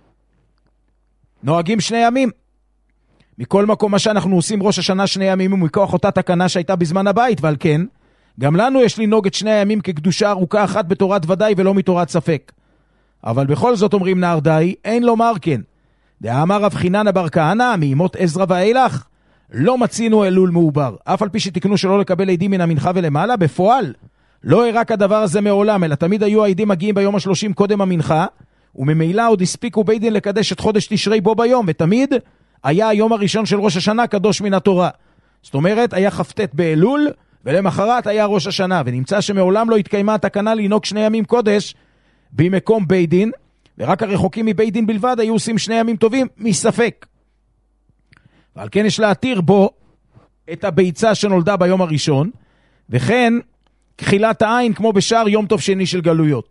נוהגים שני ימים. מכל מקום מה שאנחנו עושים ראש השנה שני ימים ומכוח אותה תקנה שהייתה בזמן הבית, ועל כן גם לנו יש לנהוג את שני הימים כקדושה ארוכה אחת בתורת ודאי ולא מתורת ספק. אבל בכל זאת אומרים נהרדאי, אין לומר כן. דאמר רב חיננה בר כהנא מימות עזרא ואילך, לא מצינו אלול מעובר. אף על פי שתקנו שלא לקבל עדים מן המנחה ולמעלה, בפועל לא הרק הדבר הזה מעולם, אלא תמיד היו העדים מגיעים ביום השלושים קודם המנחה, וממילא עוד הספיקו בית דין לקדש את חודש תשרי בו ביום, ותמיד היה היום הראשון של ראש השנה קדוש מן התורה. זאת אומרת, היה כ"ט באלול, ולמחרת היה ראש השנה, ונמצא שמעולם לא התקיימה התקנה לנהוג שני ימים קודש במקום בית דין, ורק הרחוקים מבית דין בלבד היו עושים שני ימים טובים מספק. ועל כן יש להתיר בו את הביצה שנולדה ביום הראשון, וכן כחילת העין כמו בשאר יום טוב שני של גלויות.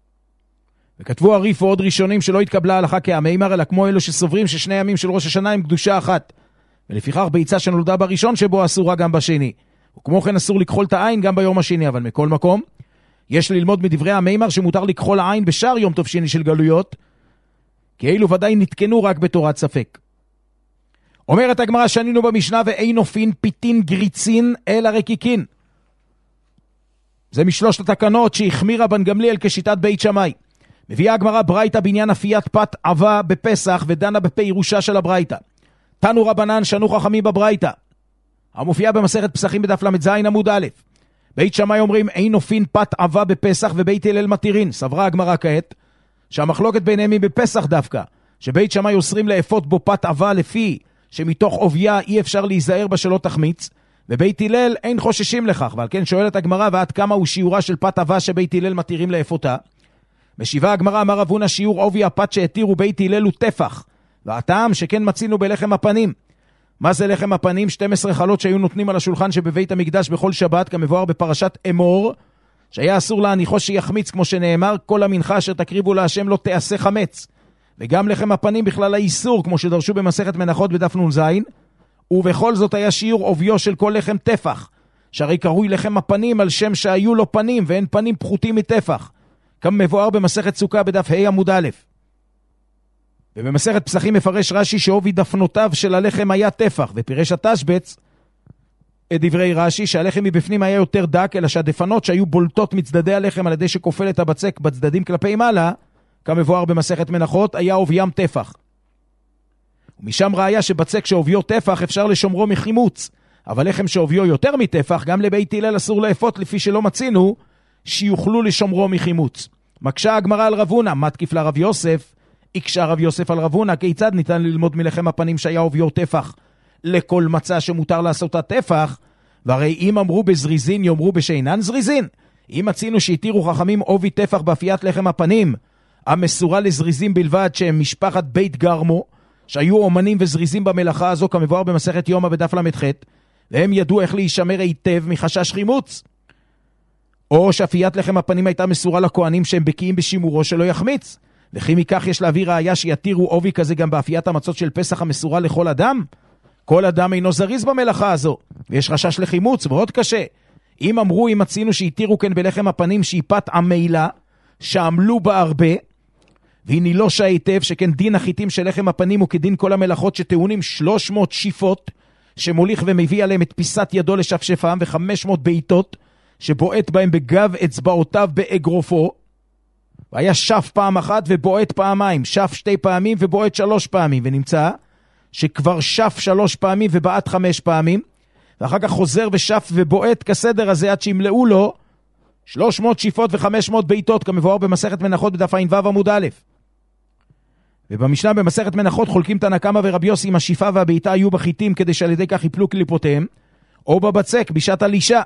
וכתבו הריף ועוד ראשונים שלא התקבלה הלכה כהמימר, אלא כמו אלו שסוברים ששני ימים של ראש השנה הם קדושה אחת, ולפיכך ביצה שנולדה בראשון שבו אסורה גם בשני, וכמו כן אסור לקחול את העין גם ביום השני. אבל מכל מקום יש ללמוד מדברי המימר שמותר לקחול העין בשאר יום טוב שני של גלויות, כי אלו ודאי נתקנו רק בתורת ספק. אומרת הגמרא, שנינו במשנה ואין אופין פיתין גריצין אלא רקיקין. זה משלושת התקנות שהחמירה בן גמליאל כשיטת בית שמאי. מביאה הגמרא ברייתא בעניין אפיית פת עבה בפסח ודנה בפירושה של הברייתא. תנו רבנן שנו חכמים בברייתא, המופיעה במסכת פסחים בדף למד זין עמוד א'. בית שמאי אומרים אין אופין פת עבה בפסח ובית הלל מתירין. סברה הגמרא כעת שהמחלוקת ביניהם היא בפסח דווקא, שבית שמאי אוסרים לאפות בו פת עבה לפי שמתוך עוביה אי אפשר להיזהר בה שלא תחמיץ, ובית הלל אין חוששים לכך, ועל כן שואלת הגמרא, ועד כמה הוא שיעורה של פת אבה שבית הלל מתירים לאפותה? משיבה הגמרא, אמר רב הונא, שיעור עובי הפת שהתירו בית הלל הוא טפח, והטעם שכן מצינו בלחם הפנים. מה זה לחם הפנים? שתים עשרה חלות שהיו נותנים על השולחן שבבית המקדש בכל שבת, כמבואר בפרשת אמור, שהיה אסור להניחו שיחמיץ, כמו שנאמר, כל המנחה אשר תקריבו להשם לא תעשה חמץ. וגם לחם הפנים בכלל האיסור, כמו שדרשו במסכת מנחות בדף נ"ז, ובכל זאת היה שיעור עוביו של כל לחם טפח, שהרי קרוי לחם הפנים על שם שהיו לו פנים, ואין פנים פחותים מטפח, כמבואר במסכת סוכה בדף ה' עמוד א'. ובמסכת פסחים מפרש רש"י שעובי דפנותיו של הלחם היה טפח, ופירש התשבץ את דברי רש"י שהלחם מבפנים היה יותר דק, אלא שהדפנות שהיו בולטות מצדדי הלחם על ידי שכופל את הבצק בצדדים כלפי מעלה, כמבואר במסכת מנחות, היה עוביים טפח. ומשם ראיה שבצק שעוביו טפח אפשר לשומרו מחימוץ, אבל לחם שעוביו יותר מטפח גם לבית הלל אסור לאפות, לפי שלא מצינו שיוכלו לשומרו מחימוץ. מקשה הגמרא על רב הונא, מה תקיף לרב יוסף? הקשה רב יוסף על רב הונא, כיצד ניתן ללמוד מלחם הפנים שהיה עוביו טפח לכל מצה שמותר לעשותה טפח? והרי אם אמרו בזריזין יאמרו בשאינן זריזין. אם מצינו שהתירו חכמים עובי טפח באפיית לחם הפנים המסורה לזריזים בלבד, שהם משפחת בית גרמו, שהיו אומנים וזריזים במלאכה הזו, כמבואר במסכת יומא בדף למ"ח, והם ידעו איך להישמר היטב מחשש חימוץ. או שאפיית לחם הפנים הייתה מסורה לכהנים שהם בקיאים בשימורו שלא יחמיץ, וכי מכך יש להביא ראיה שיתירו עובי כזה גם באפיית המצות של פסח המסורה לכל אדם? כל אדם אינו זריז במלאכה הזו, ויש חשש לחימוץ, ועוד קשה. אם אמרו, אם מצינו שהתירו כן בלחם הפנים שאיפת עמלה, שעמלו בה הרבה, והיא נילושה היטב, שכן דין החיטים של לחם הפנים הוא כדין כל המלאכות שטעונים שלוש מאות שיפות, שמוליך ומביא עליהם את פיסת ידו לשפשפם, ו-חמש מאות בעיטות, שבועט בהם בגב אצבעותיו באגרופו, והיה שף פעם אחת ובועט פעמיים, שף שתי פעמים ובועט שלוש פעמים, ונמצא שכבר שף שלוש פעמים ובעט חמש פעמים, ואחר כך חוזר ושף ובועט כסדר הזה עד שימלאו לו שלוש מאות שיפות ו-חמש מאות בעיטות, כמבואר במסכת מנחות בדף ע"ו עמוד א'. ובמשנה במסכת מנחות חולקים תנא קמא ורבי יוסי אם השיפה והבעיטה היו בחיטים כדי שעל ידי כך יפלו קליפותיהם, או בבצק בשעת הלישה.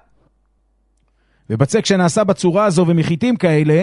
ובצק שנעשה בצורה הזו ומחיטים כאלה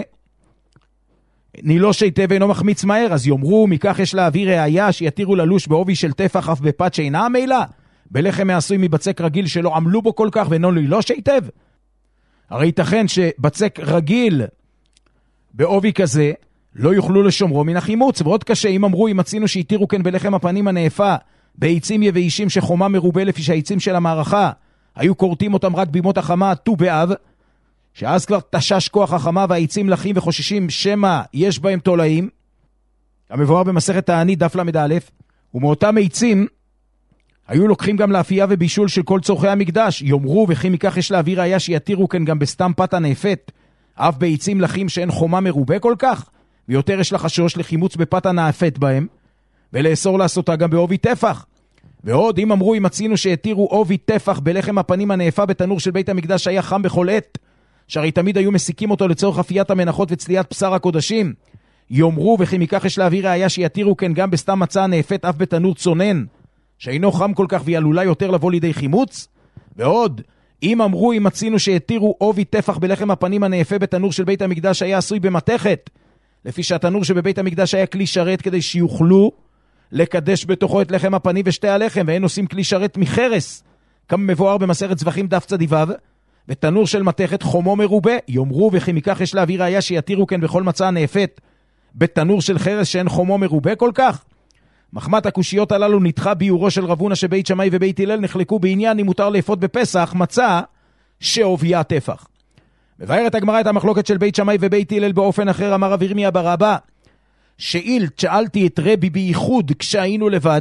נילוש היטב ואינו מחמיץ מהר, אז יאמרו מכך יש להביא ראיה שיתירו ללוש בעובי של טפח אף בפת שאינה עמלה, בלחם העשוי מבצק רגיל שלא עמלו בו כל כך ואינו נילוש היטב. הרי ייתכן שבצק רגיל בעובי כזה לא יוכלו לשומרו מן החימוץ, ועוד קשה אם אמרו אם מצינו שהתירו כן בלחם הפנים הנאפה בעיצים יביישים שחומה מרובה, לפי שהעיצים של המערכה היו קורטים אותם רק בימות החמה ט"ו באב, שאז כבר תשש כוח החמה והעיצים לחים וחוששים שמה יש בהם תולעים, המבואר במסכת תענית דף למ"א, ומאותם העיצים היו לוקחים גם לאפייה ובישול של כל צורכי המקדש. יאמרו וכי מכך יש להביא ראיה שיתירו כן גם בסתם פת הנאפת אף בעיצים לחים שאין חומה מרובה כל כך, ויותר יש לחשוש לחימוץ בפת הנאפת בהם, ולאסור לעשותה גם בעובי טפח. ועוד אם אמרו אם מצינו שהתירו עובי טפח בלחם הפנים הנאפה בתנור של בית המקדש שהיה חם בכל עת, שהרי תמיד היו מסיקים אותו לצורך אפיית המנחות וצליית בשר הקודשים, יאמרו וכי מכך יש להביא ראיה שיתירו כן גם בסתם מצה הנאפת אף בתנור צונן שאינו חם כל כך והיא עלולה יותר לבוא לידי חימוץ. ועוד אם אמרו אם מצינו שהתירו עובי טפח בלחם הפנים הנאפה בתנור של בית המקדש היה עשוי במתכת, לפי שהתנור שבבית המקדש היה כלי שרת כדי שיוכלו לקדש בתוכו את לחם הפנים ושתי הלחם, ואין עושים כלי שרת מחרס, כמה מבואר במסכת זבחים דף צדיו, ותנור של מתכת חומו מרובה. יאמרו וכי מכך יש להביא ראיה שיתירו כן בכל מצה נאפת בתנור של חרס שאין חומו מרובה כל כך. מחמת הקושיות הללו נדחה ביורו של רב הונא שבית שמאי ובית הלל נחלקו בעניין אם מותר לאפות בפסח מצה שעוביה טפח. מבארת הגמרא את המחלוקת של בית שמאי ובית הלל באופן אחר. אמר רב ירמיה בר אבא, שאיל שאלתי את רבי בייחוד כשהיינו לבד,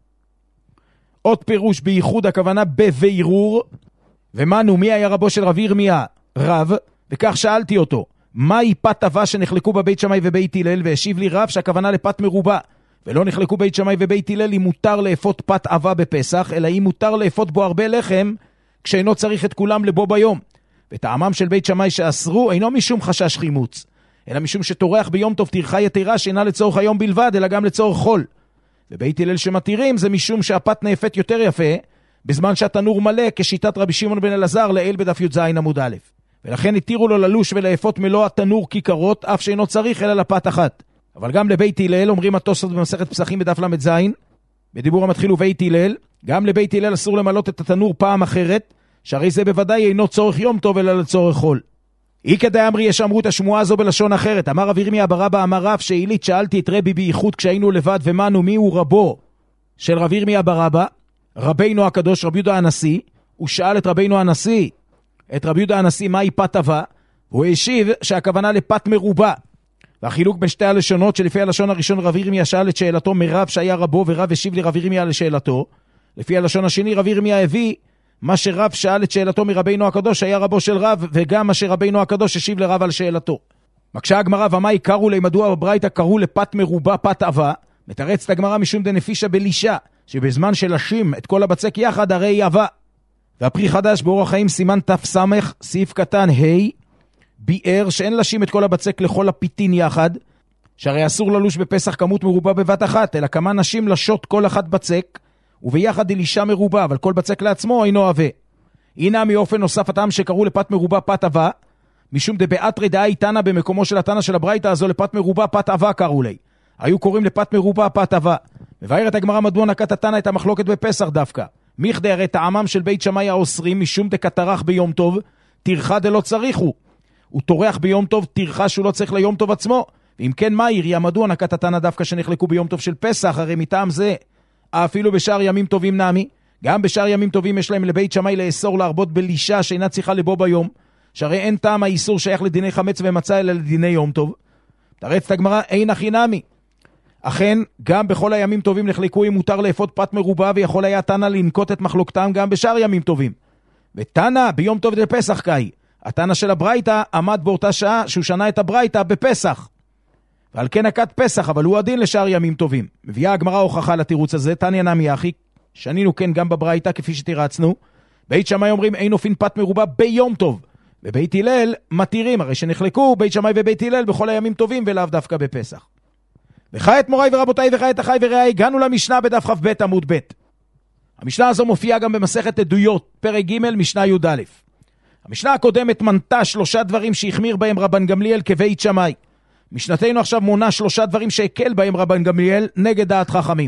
עוד פירוש בייחוד הכוונה בבירור, ומנו מי היה רבו של רב ירמיה? רב. וכך שאלתי אותו, מהי פת אבה שנחלקו בבית שמאי ובית הלל? והשיב לי רב שהכוונה לפת מרובה, ולא נחלקו בית שמאי ובית הלל אם מותר לאפות פת אבה בפסח, אלא אם מותר לאפות בו הרבה לחם כשאינו צריך את כולם לבו ביום. וטעמם של בית שמאי שאסרו אינו משום חשש חימוץ, אלא משום שתורח ביום טוב טרחה יתרה שאינה לצורך היום בלבד, אלא גם לצורך חול. ובית הלל שמתירים זה משום שהפת נאפת יותר יפה, בזמן שהתנור מלא כשיטת רבי שמעון בן אלעזר לעיל בדף י"ז עמוד א'. ולכן התירו לו ללוש ולאפות מלוא התנור כיכרות, אף שאינו צריך אלא לפת אחת. אבל גם לבית הלל, אומרים התוספות במסכת פסחים בדף למ"ז, בדיבור המתחיל ובית הלל, גם לבית הלל אסור למלות את התנור פעם אחרת, שהרי זה בוודאי אינו צורך יום טוב אלא לצורך חול. אי כדאי אמרי יש אמרו את השמועה הזו בלשון אחרת. אמר רב ירמיה בר אבא אמר רב שאילית, שאלתי את רבי בייחוד כשהיינו לבד ומנו מי הוא רבו של רב ירמיה בר אבא, רבינו הקדוש רבי יהודה הנשיא. הוא שאל את רבינו הנשיא, את רבי יהודה הנשיא, מהי פת עבה? הוא השיב שהכוונה לפת מרובה. והחילוק בין שתי הלשונות, שלפי הלשון הראשון רב ירמיה שאל את שאלתו מרב שהיה רבו, ורב השיב לרב ירמיה לשאלתו. לפי הלשון השני רב ירמיה הביא מה שרב שאל את שאלתו מרבינו הקדוש היה רבו של רב, וגם מה שרבינו הקדוש השיב לרב על שאלתו. מקשה הגמרא, ומה יקראו לי, מדוע בברייתא קראו לפת מרובה פת עבה? מתרצת הגמרא משום דנפישה בלישה, שבזמן שלשים את כל הבצק יחד הרי היא עבה. והפרי חדש באורח חיים סימן תפסמך סעיף קטן ה' ביאר שאין לשים את כל הבצק לכל הפיתין יחד, שהרי אסור ללוש בפסח כמות מרובה בבת אחת, אלא כמה נשים לשות כל אחת בצק, וביחד אלישה מרובה, אבל כל בצק לעצמו אינו עבה. הנה מאופן נוסף הטעם שקראו לפת מרובה פת עבה, משום דבאתרי דאי תנא במקומו של התנא של הברייתא הזו לפת מרובה פת עבה קראו לי. היו קוראים לפת מרובה פת עבה. ובארת הגמרא מדוע נקט התנא את המחלוקת בפסח דווקא. מיכדי הרי טעמם של בית שמאי האוסרים משום דקטרח ביום טוב, תרחה דלא צריכו. הוא תורח ביום טוב, תרחה שהוא לא צריך ליום טוב עצמו. ואם כן מה יריה מדוע נקט התנא דווקא שנחלקו ביום טוב של פסח, הרי מטעם זה אפילו בשאר ימים טובים נמי, גם בשאר ימים טובים יש להם לבית שמאי לאסור להרבות בלישה שאינה צריכה לבוא ביום, שהרי אין טעם האיסור שייך לדיני חמץ ומצה אלא לדיני יום טוב. תרצת הגמרא, אין הכי נמי. אכן, גם בכל הימים טובים נחלקו אם מותר לאפות פת מרובה, ויכול היה תנא לנקוט את מחלוקתם גם בשאר ימים טובים. ותנא ביום טוב לפסח קאי, התנא של הברייתא עמד באותה שעה שהוא שנה את הברייתא בפסח. ועל כן נקט פסח, אבל הוא הדין לשאר ימים טובים. מביאה הגמרא הוכחה לתירוץ הזה, תניא נמי אחי, שנינו כן גם בברייתא כפי שתירצנו. בית שמאי אומרים אין אופין פת מרובה ביום טוב, ובית הלל מתירים, הרי שנחלקו בית שמאי ובית הלל בכל הימים טובים ולאו דווקא בפסח. וחי את מוריי ורבותיי וחי את אחי ורעי, הגענו למשנה בדף כ"ב עמוד ב'. המשנה הזו מופיעה גם במסכת עדויות, פרק ג' משנה י"א. המשנה הקודמת מנתה שלושה דברים שהחמיר בהם רבן גמליאל כבית שמאי. משנתנו עכשיו מונה שלושה דברים שהקל בהם רבן גמליאל נגד דעת חכמים.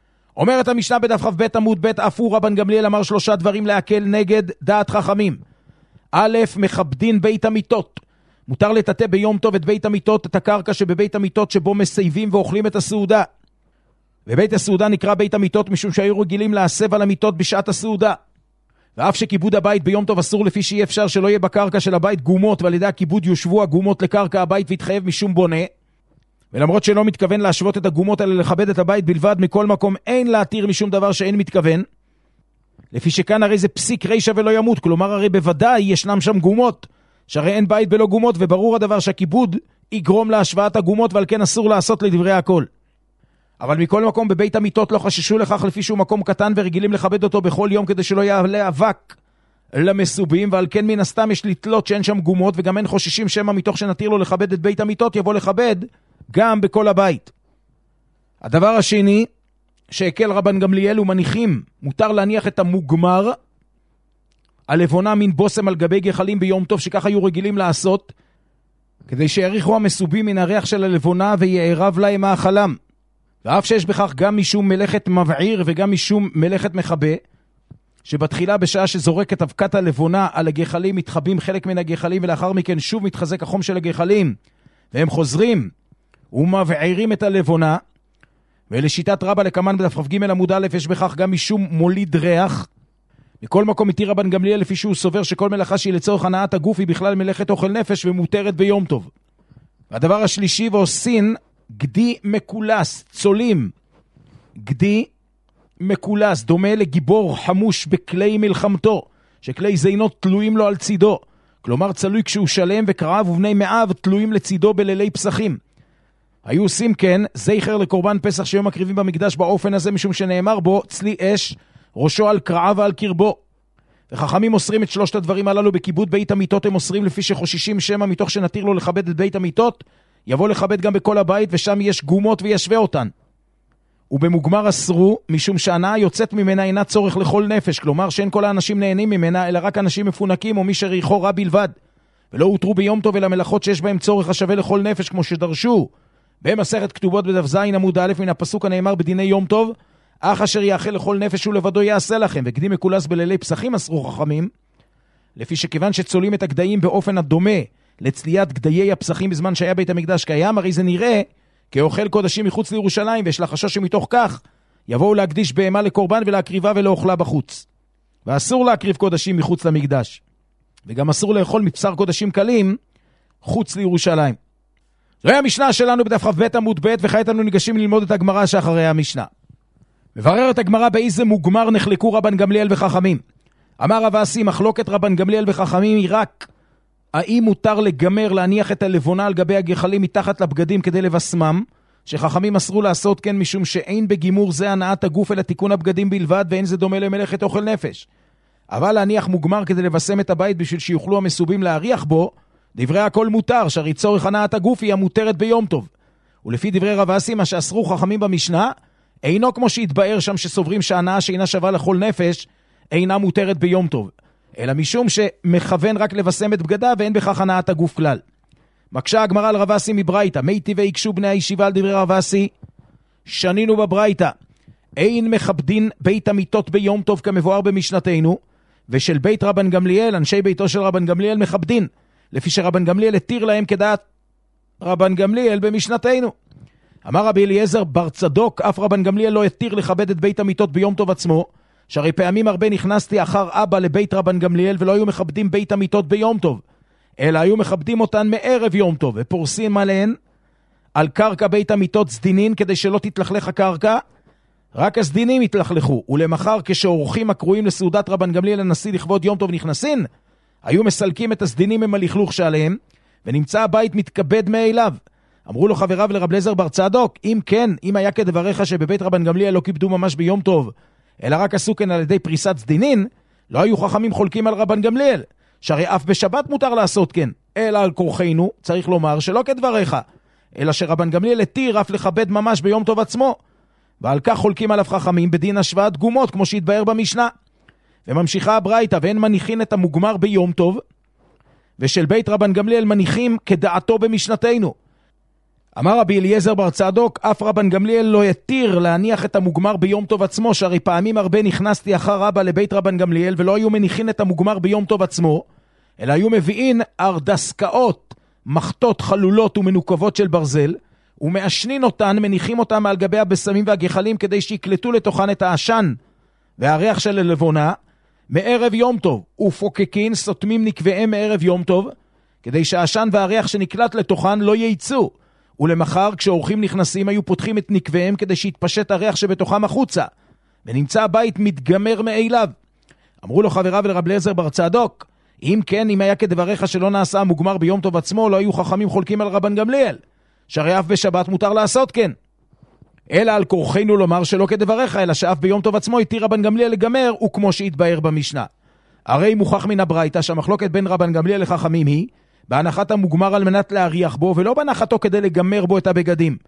אומרת המשנה בדף כ"ב עמוד ב', אף הוא רבן גמליאל אמר שלושה דברים להקל נגד דעת חכמים. א', מכבדין בית המיטות. מותר לטאטא ביום טוב את בית המיטות, את הקרקע שבבית המיטות שבו מסייבים ואוכלים את הסעודה. ובית הסעודה נקרא בית המיטות משום שהיו רגילים להסב על המיטות בשעת הסעודה. ואף שכיבוד הבית ביום טוב אסור לפי שאי אפשר שלא יהיה בקרקע של הבית גומות, ועל ידי הכיבוד יושבו הגומות לקרקע הבית והתחייב משום בונה. ולמרות שלא מתכוון להשוות את הגומות אלא לכבד את הבית בלבד, מכל מקום אין להתיר משום דבר שאין מתכוון. לפי שכאן הרי זה פסיק רישא ולא ימות, כלומר הרי בוודאי ישנם שם גומות, שהרי אין בית בלא גומות, וברור הדבר שהכיבוד יגרום להשוואת הגומות, ועל כן אסור לעשות לדברי הכל. אבל מכל מקום בבית המיטות לא חששו לכך לפי שהוא מקום קטן ורגילים לכבד אותו בכל יום כדי שלא יעלה אבק למסובים, ועל כן מן הסתם יש לתלות שאין שם גומות, וגם אין חוששים שמא מתוך שנתיר לו לכבד את בית המיטות יבוא לכבד גם בכל הבית. הדבר השני שהקל רבן גמליאל ומניחים, מותר להניח את המוגמר הלבונה מן בוסם על גבי גחלים ביום טוב, שכך היו רגילים לעשות, כדי שיריחו המסובים מן הריח של הלבונה ויערב להם האכלם. ואף שיש בכך גם משום מלאכת מבעיר וגם משום מלאכת מחבה, שבתחילה בשעה שזורקת אבקת הלבונה על הגחלים מתחבים חלק מן הגחלים, ולאחר מכן שוב מתחזק החום של הגחלים והם חוזרים ומבעירים את הלבונה. ולשיטת רבא לקמן בדף כ"ג עמוד א', יש בכך גם משום מוליד ריח. מכל מקום מתיר רבן גמליאל לפי שהוא סובר שכל מלאכה שהיא לצורך הנעת הגוף היא בכלל מלאכת אוכל נפש ומותרת ביום טוב. והדבר השלישי, ועושים גדי מקולס, צולים. גדי מקולס, דומה לגיבור חמוש בכלי מלחמתו, שכלי זינות תלויים לו על צידו. כלומר צלוי כשהוא שלם, וקרעיו ובני מאיו תלויים לצידו בלילי פסחים. היו עושים כן זכר לקורבן פסח שיום מקריבים במקדש באופן הזה, משום שנאמר בו צלי אש ראשו על קרעיו ועל קרבו. וחכמים מוסרים את שלושת הדברים הללו בכיבוד בית המיטות, הם מוסרים לפי שחוששים שמא מתוך שנתיר לו לכבד את בית המיטות יבוא לכבד גם בכל הבית, ושם יש גומות וישווה אותן. ובמוגמר אסרו, משום שהנאה יוצאת ממנה אינה צורך לכל נפש, כלומר שאין כל האנשים נהנים ממנה, אלא רק אנשים מפונקים או מי שריחו רע בלבד, ולא הותרו ביום טוב אלא מלאכות שיש בהם צורך השווה לכל נפש, כמו שדרשו במסכת כתובות בדף זין עמוד א' מן הפסוק הנאמר בדיני יום טוב, אך אשר יאכל לכל נפש ולבדו יעשה לכם, וקדים מקולס בלילי פסחים אסרו חכמים, לפי שכיוון שצולים את הגדיים באופן הדומה לצליית גדיי הפסחים בזמן שהיה בית המקדש קיים, הרי זה נראה כאוכל קודשים מחוץ לירושלים, ויש לחשש שמתוך כך יבואו להקדיש בהמה לקורבן ולהקריבה ולאוכלה בחוץ. ואסור להקריב קודשים מחוץ למקדש, וגם אסור לאכול מבשר קודשים קלים חוץ לירושלים. זוהי המשנה שלנו בדף כ"ב עמוד ב', וכעת אנו ניגשים ללמוד את הגמרא שאחרי המשנה. מבררת הגמרא באיזה מוגמר נחלקו רבן גמליאל וחכמים. אמר רב אסי, מחלוקת רבן גמליאל וחכמים היא רק האם מותר לגמר להניח את הלבונה על גבי הגחלים מתחת לבגדים כדי לבשמם, שחכמים אסרו לעשות כן משום שאין בגימור זה הנעת הגוף אלא תיקון הבגדים בלבד, ואין זה דומה למלאכת אוכל נפש. אבל להניח מוגמר כדי לבשם את הבית בשביל שיוכלו המסובים להריח בו, דברי הכל מותר, שהרי צורך הנעת הגוף היא המותרת ביום טוב. ולפי דברי רב אסי, מה שאסרו חכמים במשנה אינו כמו שהתבאר שם שסוברים שהנאה שאינה שווה לכל נפש אינה מותרת ביום טוב, אלא משום שמכוון רק לבשם את בגדה ואין בכך הנעת הגוף כלל. מקשה הגמרא על רב אסי מברייתא, מי טבעי יקשו בני הישיבה על דברי רב אסי, שנינו בברייתא, אין מכבדין בית המיטות ביום טוב כמבואר במשנתנו, ושל בית רבן גמליאל, אנשי ביתו של רבן גמליאל מכבדין, לפי שרבן גמליאל התיר להם כדעת רבן גמליאל במשנתנו. אמר רבי אליעזר בר צדוק, אף רבן גמליאל לא התיר לכבד את בית המיטות ביום טוב עצמו, שהרי פעמים הרבה נכנסתי אחר אבא לבית רבן גמליאל ולא היו מכבדים בית המיטות ביום טוב, אלא היו מכבדים אותן מערב יום טוב, ופורסים עליהן על קרקע בית המיטות סדינין, כדי שלא תתלכלך הקרקע, רק הסדינים התלכלכו. ולמחר כשאורחים הקרואים לסעודת רבן גמליאל הנשיא לכבוד יום טוב נכנסין, היו מסלקים את הסדינים עם הלכלוך שעליהם, ונמצא הבית מתכבד מאליו. אמרו לו חבריו לרב אליעזר בר צדוק, אם כן, אם היה כדבריך שבבית רבן גמליאל לא כיבדו ממש ביום טוב, אלא רק עשו כן על ידי פריסת סדינין, לא היו חכמים חולקים על רבן גמליאל, שהרי אף בשבת מותר לעשות כן, אלא על כורחנו, צריך לומר שלא כדבריך, אלא שרבן גמליאל התיר אף לכבד ממש ביום טוב עצמו, ועל כך חולקים עליו חכמים בדין השוואת גומות, כמו שהתבאר במשנה. וממשיכה הברייתא, ואין מניחין את המוגמר ביום טוב, ושל בית רבן גמליאל מניחים כדעתו במשנתנו. אמר רבי אליעזר בר צדוק, אף רבן גמליאל לא יתיר להניח את המוגמר ביום טוב עצמו, שהרי פעמים הרבה נכנסתי אחר אבא לבית רבן גמליאל, ולא היו מניחין את המוגמר ביום טוב עצמו, אלא היו מביאים ארדסקאות, מחתות חלולות ומנוקבות של ברזל, ומאשנין אותן, מניחים אותן על גבי הבשמים והגחלים, כדי שיקלטו לתוכן את העשן והריח של הלבונה, מערב יום טוב, ופוקקין סותמים נקביהם מערב יום טוב, כדי שהעשן והריח שנקלט לתוכן לא ייצאו, ולמחר כשאורחים נכנסים היו פותחים את נקביהם כדי שיתפשט הריח שבתוכם החוצה, ונמצא הבית מתגמר מאליו. אמרו לו חבריו לרב אליעזר בר צדוק, אם כן, אם היה כדבריך שלא נעשה המוגמר ביום טוב עצמו, לא היו חכמים חולקים על רבן גמליאל, שהרי אף בשבת מותר לעשות כן. אלא על כורחנו לומר שלא כדבריך, אלא שאף ביום טוב עצמו התיר רבן גמליאל לגמר, וכמו שהתבאר במשנה. הרי מוכח מן הברייתא שהמחלוקת בין רבן גמליאל לחכמים היא בהנחת המוגמר על מנת להריח בו, ולא בהנחתו כדי לגמר בו את הבגדים,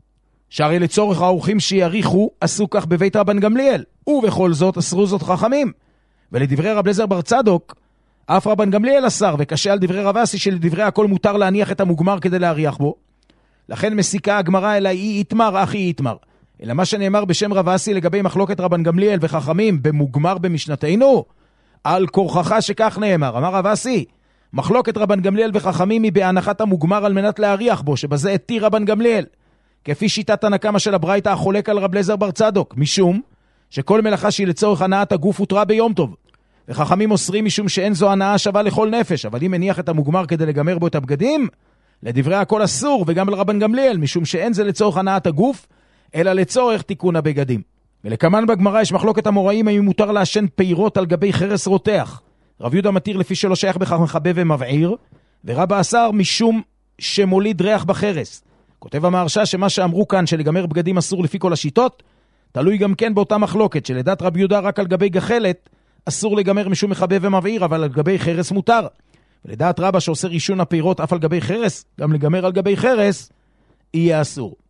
שהרי לצורך האורחים שיריחו עשו כך בבית רבן גמליאל, ובכל זאת אסרו זאת חכמים. ולדברי רב אליעזר בר צדוק אף רבן גמליאל אסר, וקשה על דברי רב אסי שלדברי הכל מותר להניח את המוגמר כדי להריח בו. לכן מסיקה הגמרא אלא אי יתמר אך אי יתמר, אלא מה שנאמר בשם רב אסי לגבי מחלוקת רבן גמליאל וחכמים במוגמר במשנתנו, על כורחך שכך נאמר. אמר רב אסי, מחלוקת רבן גמליאל וחכמים היא בהנחת המוגמר על מנת להריח בו, שבזה התיר רבן גמליאל, כפי שיטת הנקמה של הברייתא החולק על רב אליעזר בר צדוק, משום שכל מלאכה שהיא לצורך הנעת הגוף הותרה ביום טוב, וחכמים אוסרים משום שאין זו הנאה שווה לכל נפש. אבל אם מניח את המוגמר כדי לגמר בו את הבגדים, לדברי הכל אסור, וגם על רבן גמליאל, משום שאין זה לצורך הנעת הגוף, אלא לצורך תיקון הבגדים. ולכמן בגמרא יש מחלוקת המוראים האם מותר לעשן פירות על גבי חרס רותח. רב יהודה מתיר לפי שלא שייך בכך מחבב ומבעיר, ורבא אסר משום שמוליד ריח בחרס. כותב המהרש"א שמה שאמרו כאן שלגמר בגדים אסור לפי כל השיטות, תלוי גם כן באותה מחלוקת, שלדעת רב יהודה רק על גבי גחלת אסור לגמר משום מחבב ומבעיר, אבל על גבי חרס מותר. ולדעת רבא שעושה רישון הפירות אף על גבי חרס, גם לגמר על גבי חרס יהיה אסור.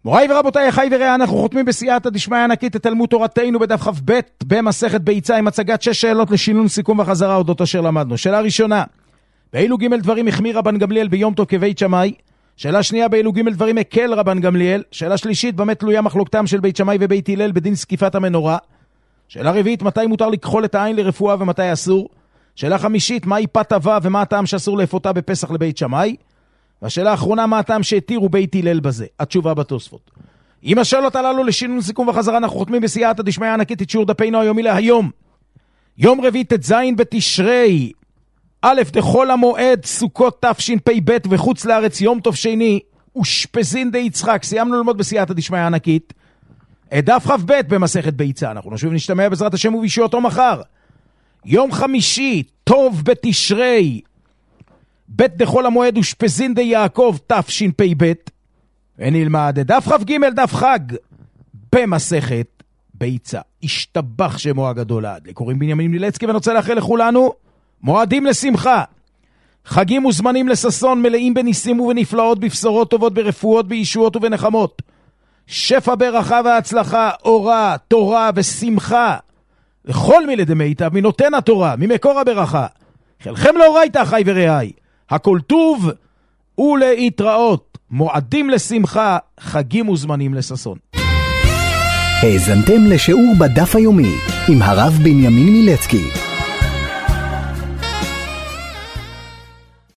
מוריי ורבותיי, אחי ורעי, אנחנו חותמים בסייעתא דשמיא ענקית את תלמוד תורתנו בדף כ"ב במסכת ביצה עם הצגת שש שאלות לשינון סיכום וחזרה אודות אשר למדנו. שאלה ראשונה, באילו ג' דברים החמיר רבן גמליאל ביום טוב כבית שמאי? שאלה שנייה, באילו ג' דברים הקל רבן גמליאל? שאלה שלישית, במה תלויה מחלוקתם של בית שמאי ובית הלל בדין זקיפת המנורה? שאלה רביעית, מתי מותר לכחול את העין לרפואה ומתי אסור? שאלה חמישית, מהי פת אבה ומה הטעם שאסור לאפותה בפסח לבית שמאי? והשאלה האחרונה, מה הטעם שהתירו בית הלל בזה? התשובה בתוספות. עם השאלות הללו לשינון סיכום וחזרה אנחנו חותמים בסייעתא דשמיא ענקית את שיעור דפנו היומי להיום. יום רביעי ט"ז בתשרי, א' דחול המועד סוכות תשפ"ב וחוץ לארץ יום טוב שני ושפזין די יצחק. סיימנו ללמוד בסייעתא דשמיא ענקית את דף כ"ב במסכת ביצה. אנחנו נשוב ונשתמע בעזרת השם ובישועתו מחר. יום חמישי טוב בתשרי, ב' דחול המועד ושפזין די יעקב תשפ"ב, ונלמד דף כ"ג דף חג במסכת ביצה. השתבח שמו הגדול עד. לקוראים בנימין מילצקי, ואני רוצה לאחל לכולנו מועדים לשמחה, חגים וזמנים לששון, מלאים בניסים ובנפלאות, בבשורות טובות, ברפואות, בישועות ובנחמות, שפע ברכה והצלחה, אורה, תורה ושמחה לכל מילדי מיטב מנותן התורה, ממקור הברכה. חלכם לאורייתא אחי ורעי, הכל טוב ולהתראות. מועדים לשמחה, חגים וזמנים לששון. האזנתם לשיעור בדף היומי עם הרב בנימין מילצקי.